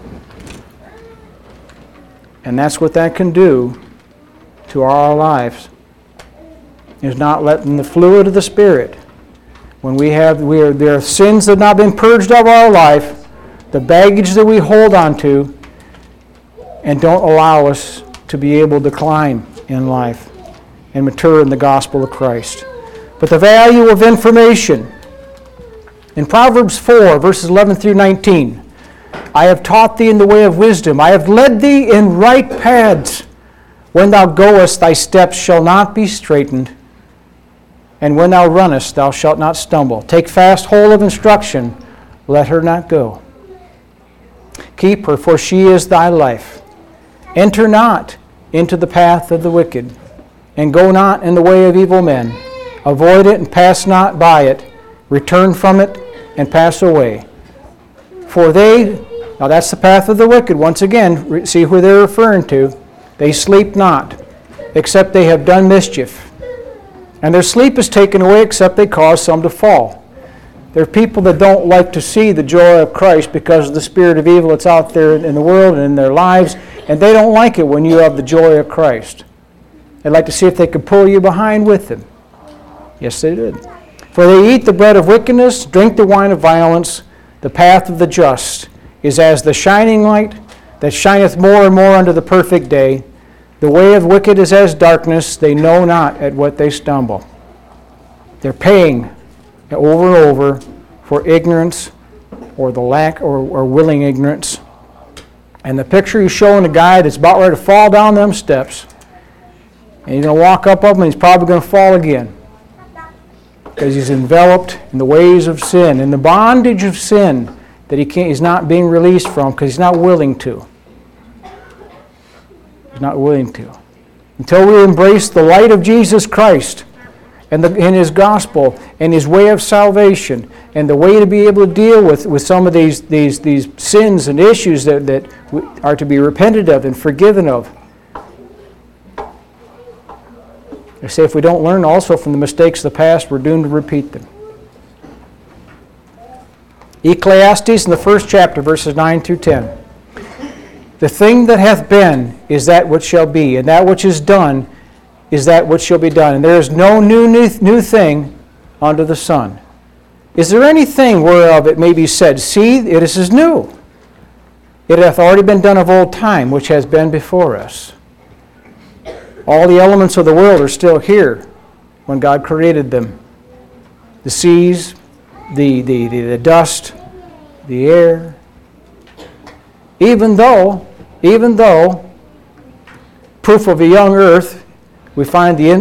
And that's what that can do to our lives, is not letting the fluid of the Spirit, when there are sins that have not been purged of our life, the baggage that we hold on to, and don't allow us to be able to climb in life and mature in the gospel of Christ. But the value of information. In Proverbs 4, verses 11 through 19, I have taught thee in the way of wisdom. I have led thee in right paths. When thou goest, thy steps shall not be straitened. And when thou runnest, thou shalt not stumble. Take fast hold of instruction. Let her not go. Keep her, for she is thy life. Enter not into the path of the wicked, and go not in the way of evil men. Avoid it and pass not by it. Return from it and pass away. For now that's the path of the wicked. Once again, see who they're referring to. They sleep not, except they have done mischief. And their sleep is taken away, except they cause some to fall. There are people that don't like to see the joy of Christ because of the spirit of evil that's out there in the world and in their lives, and they don't like it when you have the joy of Christ. They'd like to see if they could pull you behind with them. Yes, they did. For they eat the bread of wickedness, drink the wine of violence. The path of the just is as the shining light that shineth more and more unto the perfect day. The way of wicked is as darkness, they know not at what they stumble. They're paying over and over for ignorance or the lack or willing ignorance. And the picture he's showing a guy that's about ready to fall down them steps. And he's going to walk up them and he's probably going to fall again. Because he's enveloped in the ways of sin, in the bondage of sin that he's not being released from because he's not willing to. He's not willing to. Until we embrace the light of Jesus Christ and in His gospel and His way of salvation and the way to be able to deal with some of these sins and issues that are to be repented of and forgiven of. I say if we don't learn also from the mistakes of the past, we're doomed to repeat them. Ecclesiastes in the first chapter, verses 9 through 10. The thing that hath been is that which shall be, and that which is done is that which shall be done. And there is no new thing under the sun. Is there anything whereof it may be said, see, it is new? It hath already been done of old time, which has been before us. All the elements of the world are still here when God created them. The seas, the dust, the air. Even though proof of a young earth, we find the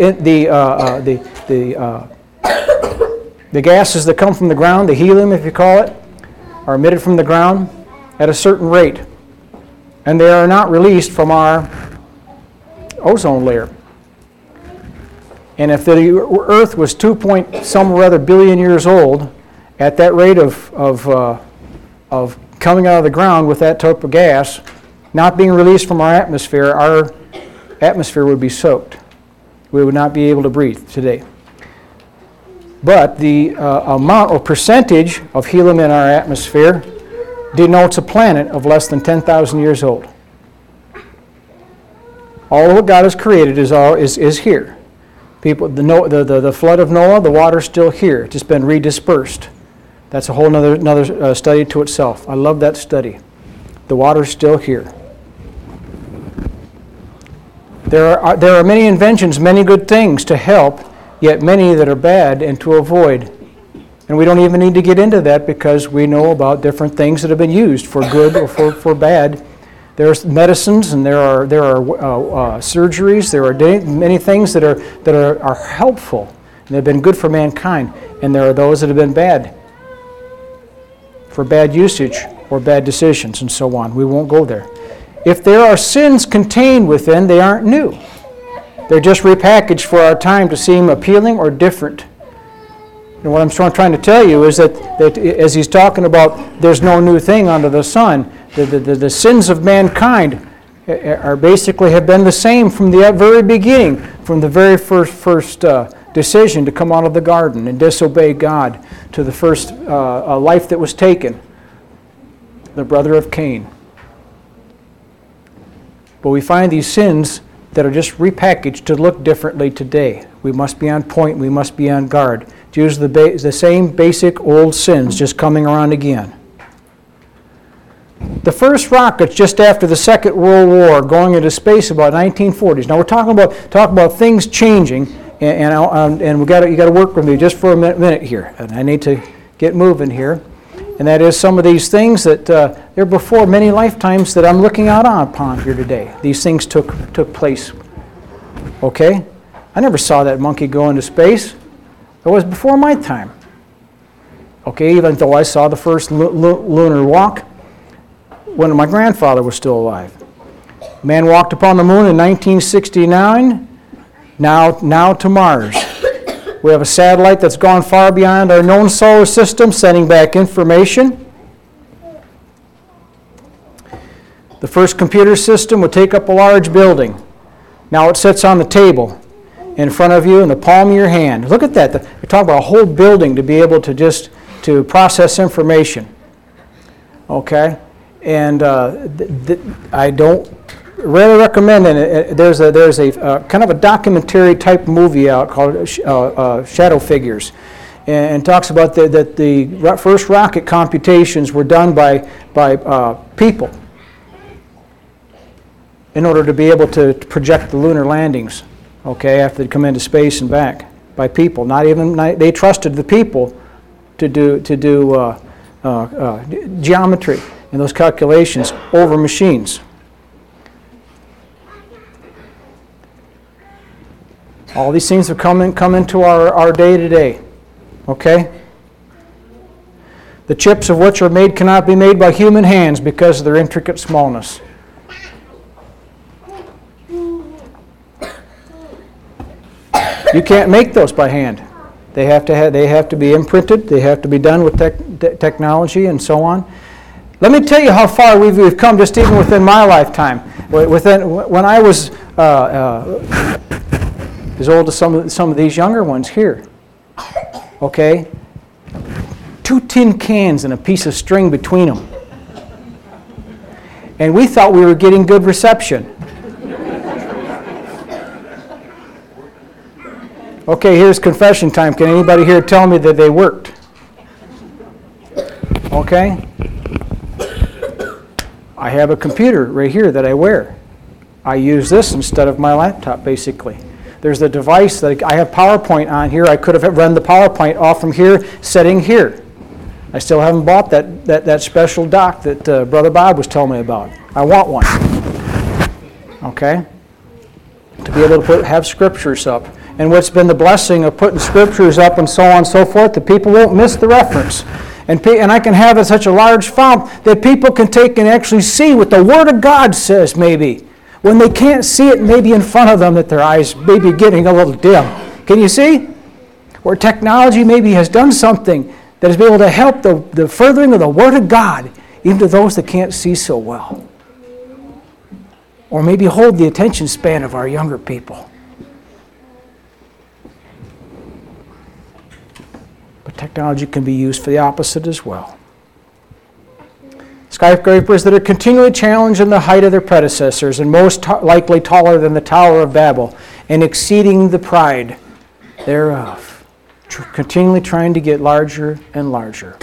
gases that come from the ground, the helium, if you call it, are emitted from the ground at a certain rate, and they are not released from our ozone layer. And if the Earth was 2 billion years old, at that rate of coming out of the ground with that type of gas, not being released from our atmosphere would be soaked. We would not be able to breathe today. But the amount or percentage of helium in our atmosphere denotes a planet of less than 10,000 years old. All of what God has created is here. The flood of Noah, the water's still here. It's just been redispersed. That's a whole another study to itself. I love that study. The water's still here. There are many inventions, many good things to help, yet many that are bad and to avoid. And we don't even need to get into that because we know about different things that have been used for good or for bad. There's medicines and there are surgeries. There are many things that are helpful and they've been good for mankind. And there are those that have been bad for bad usage or bad decisions and so on. We won't go there. If there are sins contained within, they aren't new. They're just repackaged for our time to seem appealing or different. And what I'm trying to tell you is that as he's talking about there's no new thing under the sun, the sins of mankind are basically have been the same from the very beginning, from the very first decision to come out of the garden and disobey God, to the first life that was taken, the brother of Cain. But we find these sins that are just repackaged to look differently today. We must be on point, we must be on guard. To use the same basic old sins just coming around again. The first rockets just after the Second World War going into space about 1940s. Now we're talking about things changing, and you got to work with me just for a minute here. And I need to get moving here. And that is some of these things that they're before many lifetimes that I'm looking out upon here today. These things took place. Okay? I never saw that monkey go into space. It was before my time. Okay, even though I saw the first lunar walk when my grandfather was still alive. Man walked upon the moon in 1969, now to Mars. We have a satellite that's gone far beyond our known solar system, sending back information. The first computer system would take up a large building. Now it sits on the table. in front of you in the palm of your hand. Look at that. You're talking about a whole building to be able to just to process information. Okay? And I don't really recommend it. There's a kind of a documentary type movie out called Shadow Figures, and talks about that the first rocket computations were done by people in order to be able to project the lunar landings, okay, after they come into space and back, by people. They trusted the people to do geometry and those calculations over machines. All these things have come into our day today, okay? The chips of which are made cannot be made by human hands because of their intricate smallness. You can't make those by hand. They have to be imprinted. They have to be done with technology and so on. Let me tell you how far we've come just even within my lifetime. When I was as old as some of these younger ones here, okay, 2 tin cans and a piece of string between them, and we thought we were getting good reception. Okay, here's confession time. Can anybody here tell me that they worked? Okay? I have a computer right here that I wear. I use this instead of my laptop, basically. There's the device that I have PowerPoint on here. I could have run the PowerPoint off from here, sitting here. I still haven't bought that special dock that Brother Bob was telling me about. I want one. Okay? To be able to have scriptures up. And what's been the blessing of putting scriptures up and so on and so forth, that people won't miss the reference. And I can have such a large font that people can take and actually see what the Word of God says, maybe. When they can't see it maybe in front of them, that their eyes may be getting a little dim. Can you see? Where technology maybe has done something that has been able to help the furthering of the Word of God, even to those that can't see so well. Or maybe hold the attention span of our younger people. But technology can be used for the opposite as well. Skyscrapers that are continually challenging the height of their predecessors and most likely taller than the Tower of Babel and exceeding the pride thereof. Continually trying to get larger and larger.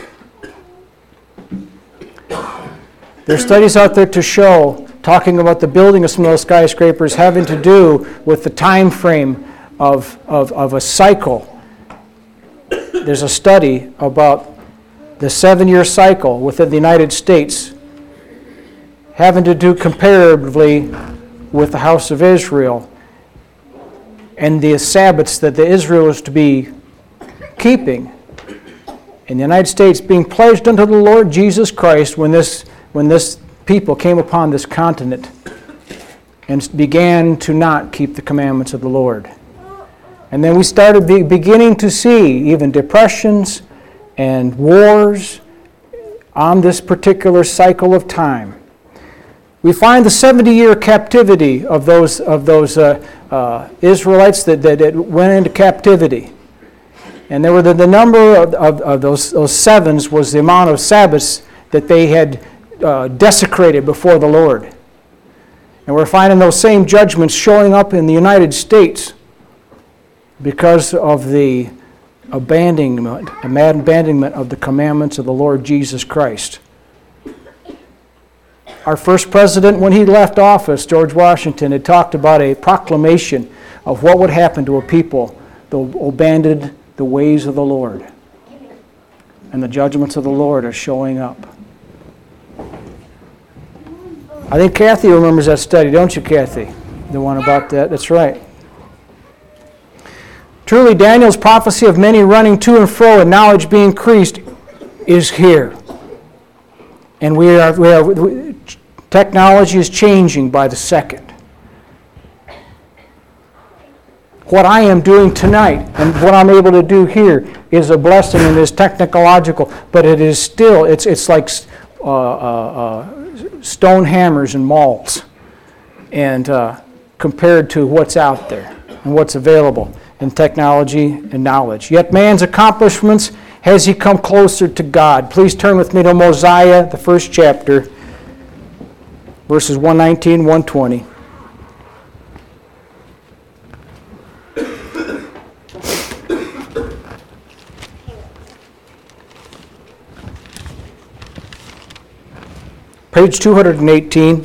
There's studies out there to show, talking about the building of some of those skyscrapers having to do with the time frame of a cycle. There's a study about the 7-year cycle within the United States having to do comparatively with the house of Israel and the Sabbaths that the Israel is to be keeping. In the United States being pledged unto the Lord Jesus Christ when this people came upon this continent and began to not keep the commandments of the Lord. And then we started beginning to see even depressions and wars on this particular cycle of time. We find the 70-year captivity of those Israelites that went into captivity. And there were the number of those sevens was the amount of Sabbaths that they had desecrated before the Lord. And we're finding those same judgments showing up in the United States because of the abandonment of the commandments of the Lord Jesus Christ. Our first president, when he left office, George Washington, had talked about a proclamation of what would happen to a people that abandoned the ways of the Lord. And the judgments of the Lord are showing up. I think Kathy remembers that study, don't you, Kathy? The one about that, that's right. Truly, Daniel's prophecy of many running to and fro and knowledge being increased is here. And technology is changing by the second. What I am doing tonight and what I'm able to do here is a blessing and is technological, but it is still, it's like stone hammers and mauls and compared to what's out there. and what's available in technology and knowledge. Yet man's accomplishments has he come closer to God. Please turn with me to Mosiah, the first chapter, verses 119, 120. Page 218.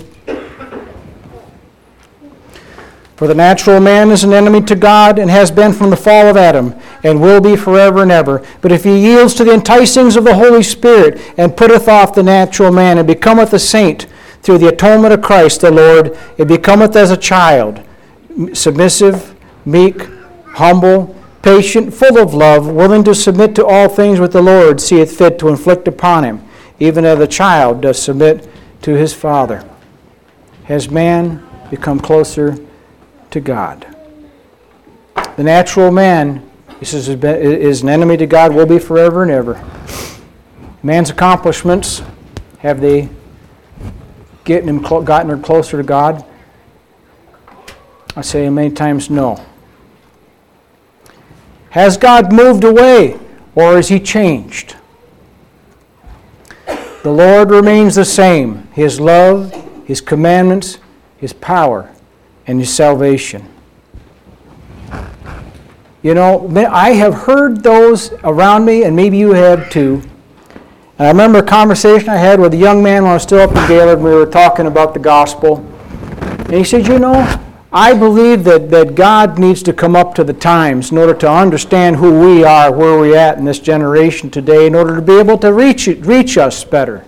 For the natural man is an enemy to God, and has been from the fall of Adam, and will be forever and ever. But if he yields to the enticings of the Holy Spirit, and putteth off the natural man, and becometh a saint through the atonement of Christ the Lord, it becometh as a child, submissive, meek, humble, patient, full of love, willing to submit to all things which the Lord seeth fit to inflict upon him, even as a child does submit to his father. Has man become closer to God? The natural man, he says, is an enemy to God, will be forever and ever. Man's accomplishments, have they gotten him closer to God? I say many times no. Has God moved away, or is he changed? The Lord remains the same. His love, his commandments, his power, and his salvation. You know, I have heard those around me, and maybe you have too. And I remember a conversation I had with a young man when I was still up in Gaylord, and we were talking about the gospel. And he said, you know, I believe that God needs to come up to the times in order to understand who we are, where we're at in this generation today, in order to be able to reach us better.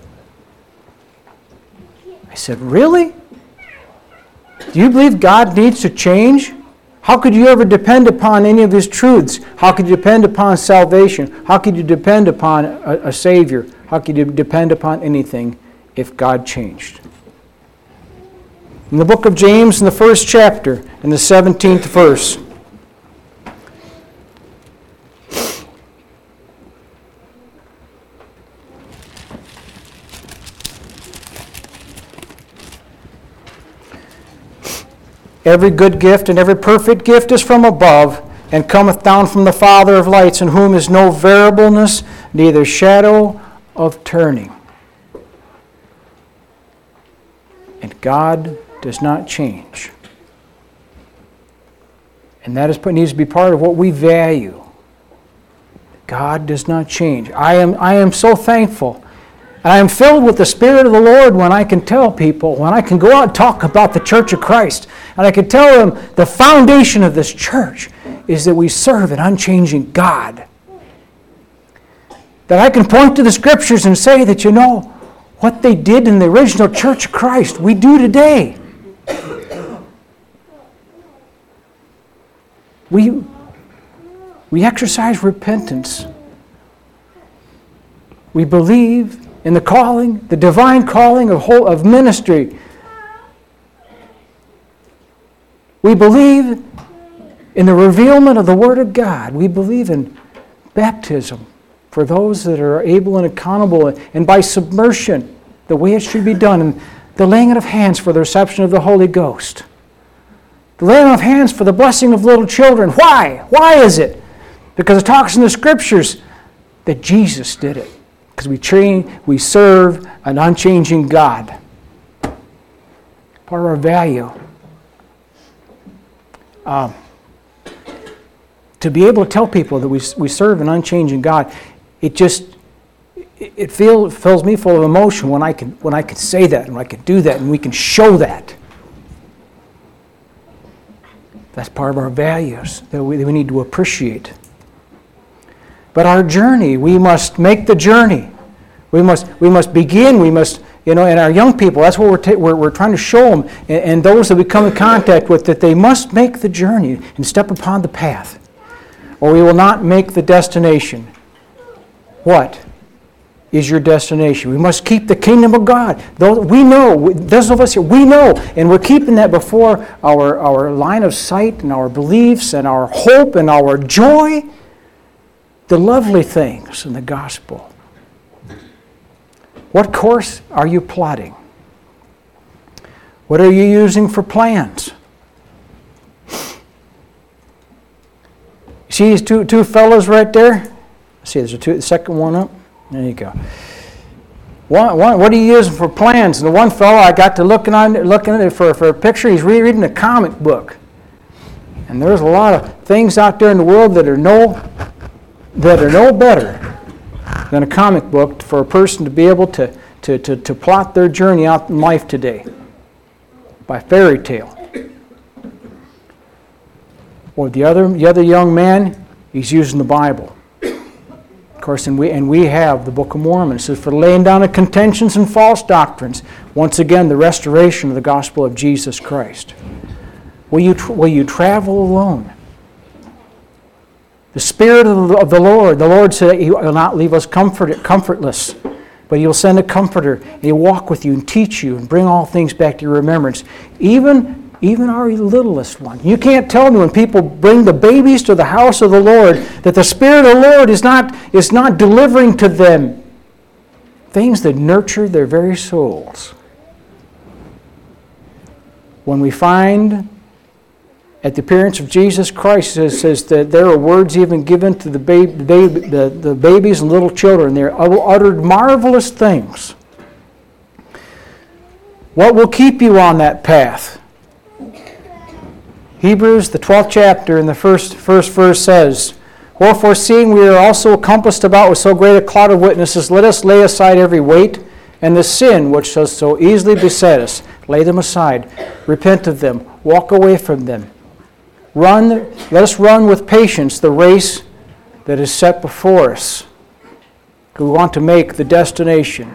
I said, really? Do you believe God needs to change? How could you ever depend upon any of his truths? How could you depend upon salvation? How could you depend upon a Savior? How could you depend upon anything if God changed? In the book of James, in the first chapter, in the 17th verse, every good gift and every perfect gift is from above, and cometh down from the Father of lights, in whom is no variableness, neither shadow of turning. And God does not change. And that needs to be part of what we value. God does not change. I am so thankful. And I am filled with the Spirit of the Lord when I can tell people, when I can go out and talk about the Church of Christ, and I can tell them the foundation of this church is that we serve an unchanging God. That I can point to the Scriptures and say that, you know, what they did in the original Church of Christ, we do today. We exercise repentance. We believe in the calling, the divine calling of ministry. We believe in the revealment of the Word of God. We believe in baptism for those that are able and accountable, and by submersion, the way it should be done, and the laying of hands for the reception of the Holy Ghost. The laying of hands for the blessing of little children. Why? Why is it? Because it talks in the Scriptures that Jesus did it. Because we serve an unchanging God. Part of our value. To be able to tell people that we serve an unchanging God, it fills me full of emotion when I can say that, and I can do that, and we can show that. That's part of our values that we need to appreciate. But our journey, we must make the journey. We must begin. We must, and our young people. That's what we're trying to show them, and those that we come in contact with, that they must make the journey and step upon the path, or we will not make the destination. What is your destination? We must keep the kingdom of God. Those of us here, we know, and we're keeping that before our line of sight and our beliefs and our hope and our joy. The lovely things in the gospel. What course are you plotting? What are you using for plans? Geez, two fellows right there. Let's see, there's the second one up. There you go. What are you using for plans? And the one fellow, I got to looking at it for a picture. He's reading a comic book. And there's a lot of things out there in the world that are no better than a comic book for a person to be able to plot their journey out in life today by fairy tale. Or the other young man, he's using the Bible. Of course, and we have the Book of Mormon. It says, for laying down of contentions and false doctrines. Once again, the restoration of the gospel of Jesus Christ. Will you travel alone? The Spirit of the Lord said He will not leave us comfortless, but He will send a Comforter, and He'll walk with you and teach you and bring all things back to your remembrance. Even our littlest one. You can't tell me when people bring the babies to the house of the Lord that the Spirit of the Lord is not delivering to them things that nurture their very souls. When we find at the appearance of Jesus Christ, it says that there are words even given to the babies and little children. They're uttered marvelous things. What will keep you on that path? Hebrews, the 12th chapter, in the first verse says, wherefore, seeing we are also compassed about with so great a cloud of witnesses, let us lay aside every weight and the sin which does so easily beset us. Lay them aside. Repent of them. Walk away from them. Let us run with patience the race that is set before us. We want to make the destination.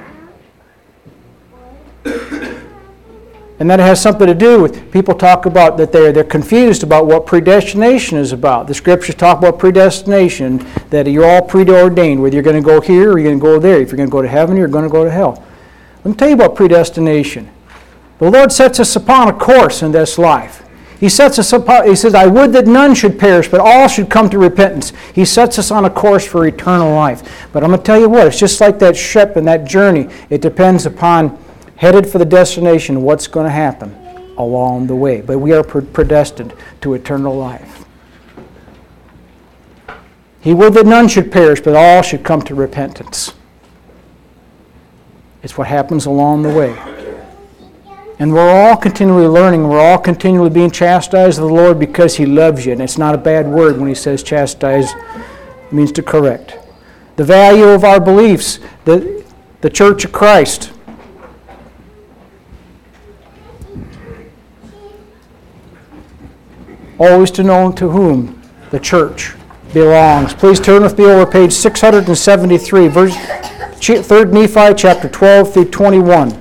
And that has something to do with, people talk about that they're confused about what predestination is about. The Scriptures talk about predestination, that you're all preordained, whether you're going to go here or you're going to go there. If you're going to go to heaven, you're going to go to hell. Let me tell you about predestination. The Lord sets us upon a course in this life. He sets us upon, He says, I would that none should perish, but all should come to repentance. He sets us on a course for eternal life. But I'm going to tell you what, it's just like that ship and that journey. It depends upon, headed for the destination, what's going to happen along the way. But we are predestined to eternal life. He would that none should perish, but all should come to repentance. It's what happens along the way. And we're all continually learning. We're all continually being chastised of the Lord because He loves you. And it's not a bad word when He says chastise. It means to correct. The value of our beliefs, the Church of Christ. Always to know to whom the church belongs. Please turn with me over page 673, 3 Nephi chapter 12 through 21.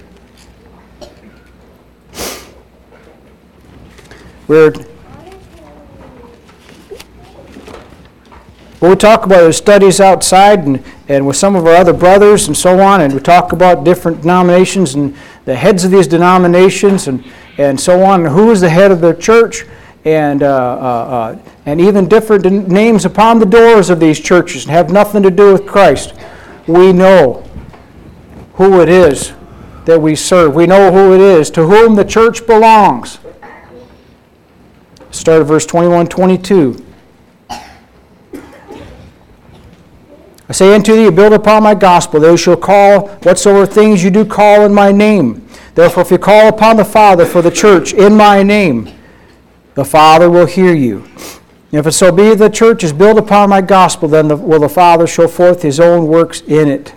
What we talk about is studies outside and with some of our other brothers and so on, and we talk about different denominations and the heads of these denominations and so on, and who is the head of their church, and even different names upon the doors of these churches and have nothing to do with Christ. We know who it is that we serve. We know who it is to whom the church belongs. Start at verse 21, 22. I say unto thee, build upon my gospel. They shall call whatsoever things you do call in my name. Therefore, if you call upon the Father for the church in my name, the Father will hear you. And if it so be the church is built upon my gospel, then will the Father show forth His own works in it.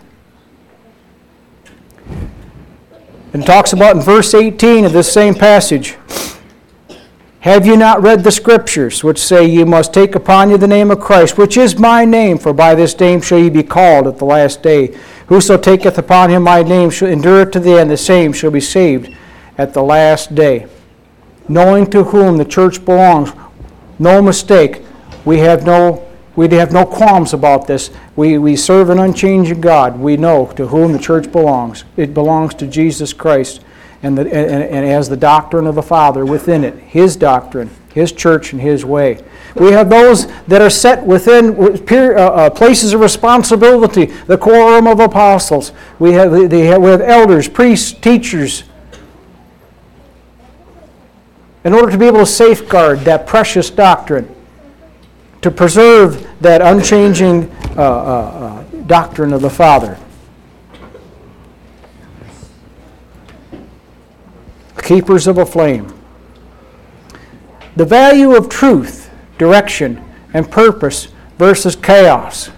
And it talks about in verse 18 of this same passage, have you not read the Scriptures, which say, ye must take upon you the name of Christ, which is my name, for by this name shall ye be called at the last day. Whoso taketh upon him my name shall endure it to the end, the same shall be saved at the last day. Knowing to whom the church belongs, no mistake, we have no qualms about this. We serve an unchanging God. We know to whom the church belongs. It belongs to Jesus Christ. And as the doctrine of the Father within it, His doctrine, His church, and His way. We have those that are set within places of responsibility, the quorum of apostles. We have elders, priests, teachers, in order to be able to safeguard that precious doctrine. to preserve that unchanging doctrine of the Father. Keepers of a flame. The value of truth, direction, and purpose versus chaos.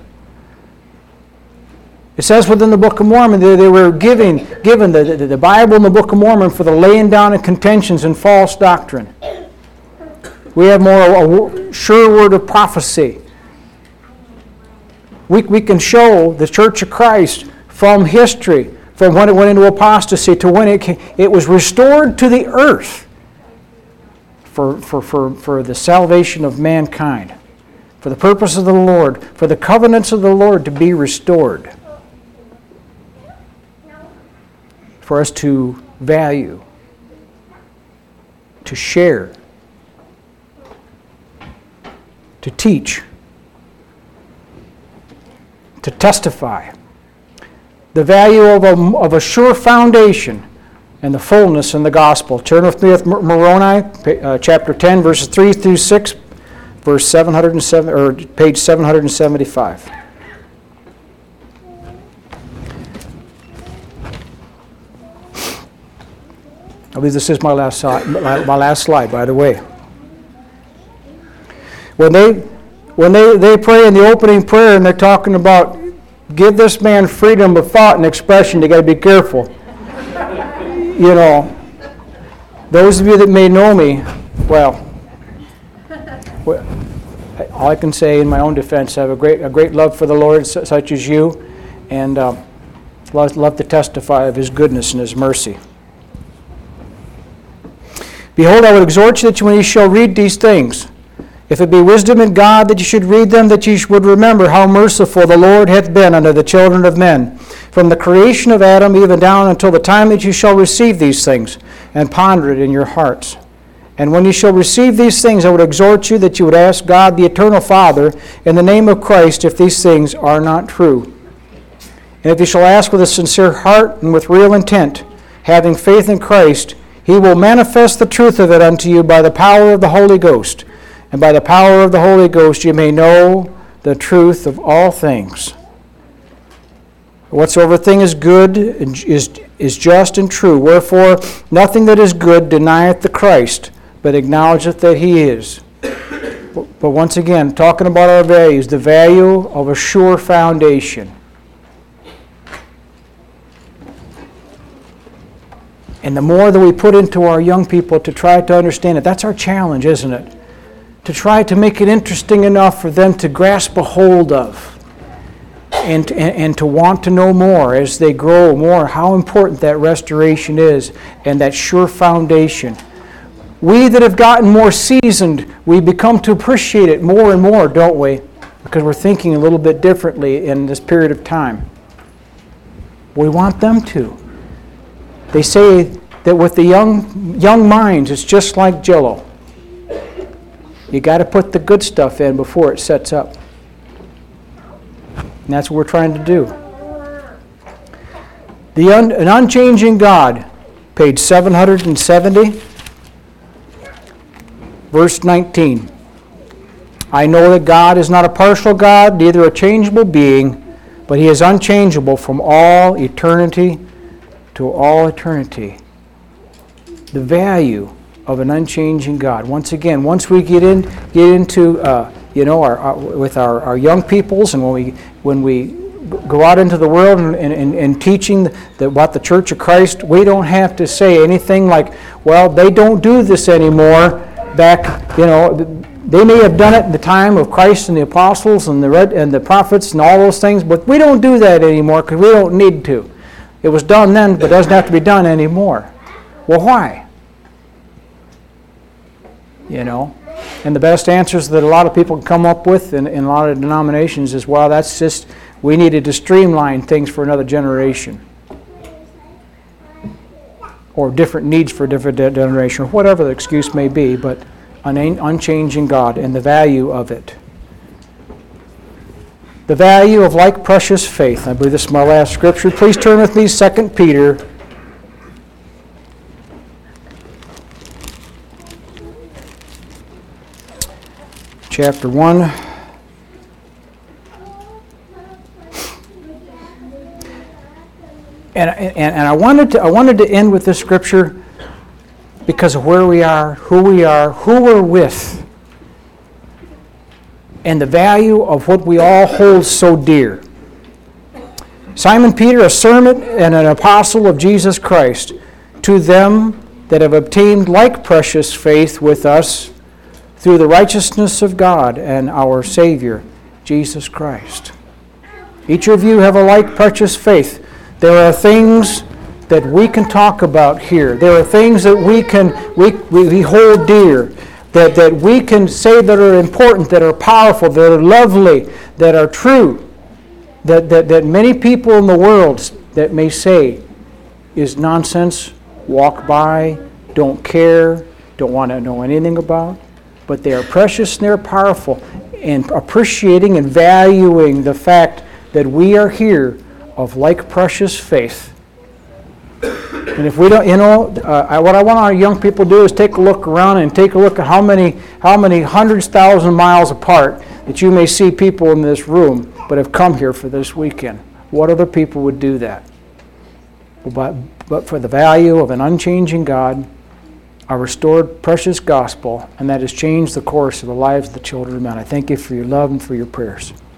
It says within the Book of Mormon they were given the Bible and the Book of Mormon for the laying down of contentions and false doctrine. We have more a sure word of prophecy. We can show the Church of Christ from history, from when it went into apostasy to when it was restored to the earth for the salvation of mankind, for the purpose of the Lord, for the covenants of the Lord to be restored, for us to value, to share, to teach, to testify. The value of a sure foundation and the fullness in the gospel. Turn with me with Moroni, chapter 10, verses 3 through 6, verse 707, or page 775. I believe this is my last slide, by the way. When they pray in the opening prayer and they're talking about give this man freedom of thought and expression, you got to be careful. You know, those of you that may know me, well, all I can say in my own defense, I have a great love for the Lord, such as you, and love to testify of His goodness and His mercy. Behold, I would exhort you that when you shall read these things, if it be wisdom in God that you should read them, that ye would remember how merciful the Lord hath been unto the children of men, from the creation of Adam even down until the time that you shall receive these things, and ponder it in your hearts. And when you shall receive these things, I would exhort you that you would ask God the eternal Father in the name of Christ if these things are not true. And if you shall ask with a sincere heart and with real intent, having faith in Christ, He will manifest the truth of it unto you by the power of the Holy Ghost. And by the power of the Holy Ghost you may know the truth of all things. Whatsoever thing is good is just and true. Wherefore nothing that is good denieth the Christ, but acknowledgeth that He is. But once again, talking about our values, the value of a sure foundation. And the more that we put into our young people to try to understand it, that's our challenge, isn't it? To try to make it interesting enough for them to grasp a hold of and to want to know more as they grow more, how important that restoration is and that sure foundation. We that have gotten more seasoned, we become to appreciate it more and more, don't we? Because we're thinking a little bit differently in this period of time. We want them to. They say that with the young minds, it's just like Jell-O. You got to put the good stuff in before it sets up. And that's what we're trying to do. An Unchanging God, page 770, verse 19. I know that God is not a partial God, neither a changeable being, but He is unchangeable from all eternity to all eternity. The value of an unchanging God. Once again, once we get into with our young peoples, and when we go out into the world and teaching about the Church of Christ, we don't have to say anything like, well, they don't do this anymore. Back, they may have done it in the time of Christ and the apostles and the prophets and all those things, but we don't do that anymore because we don't need to. It was done then, but it doesn't have to be done anymore. Well, why? And the best answers that a lot of people can come up with in a lot of denominations is, well, that's just, we needed to streamline things for another generation. Or different needs for a different generation, or whatever the excuse may be, but an unchanging God and the value of it. The value of like precious faith. I believe this is my last scripture. Please turn with me, 2 Peter. Chapter 1. And I wanted to end with this scripture because of where we are, who we're with, and the value of what we all hold so dear. Simon Peter, a servant and an apostle of Jesus Christ, to them that have obtained like precious faith with us through the righteousness of God and our Savior, Jesus Christ. Each of you have a like precious faith. There are things that we can talk about here. There are things that we hold dear, that we can say that are important, that are powerful, that are lovely, that are true, that many people in the world that may say is nonsense, walk by, don't care, don't want to know anything about. But they are precious and they're powerful, and appreciating and valuing the fact that we are here of like precious faith. And if we don't, what I want our young people to do is take a look around and take a look at how many hundreds, thousands miles apart that you may see people in this room but have come here for this weekend. What other people would do that? But for the value of an unchanging God, a restored precious gospel, and that has changed the course of the lives of the children of men. I thank you for your love and for your prayers.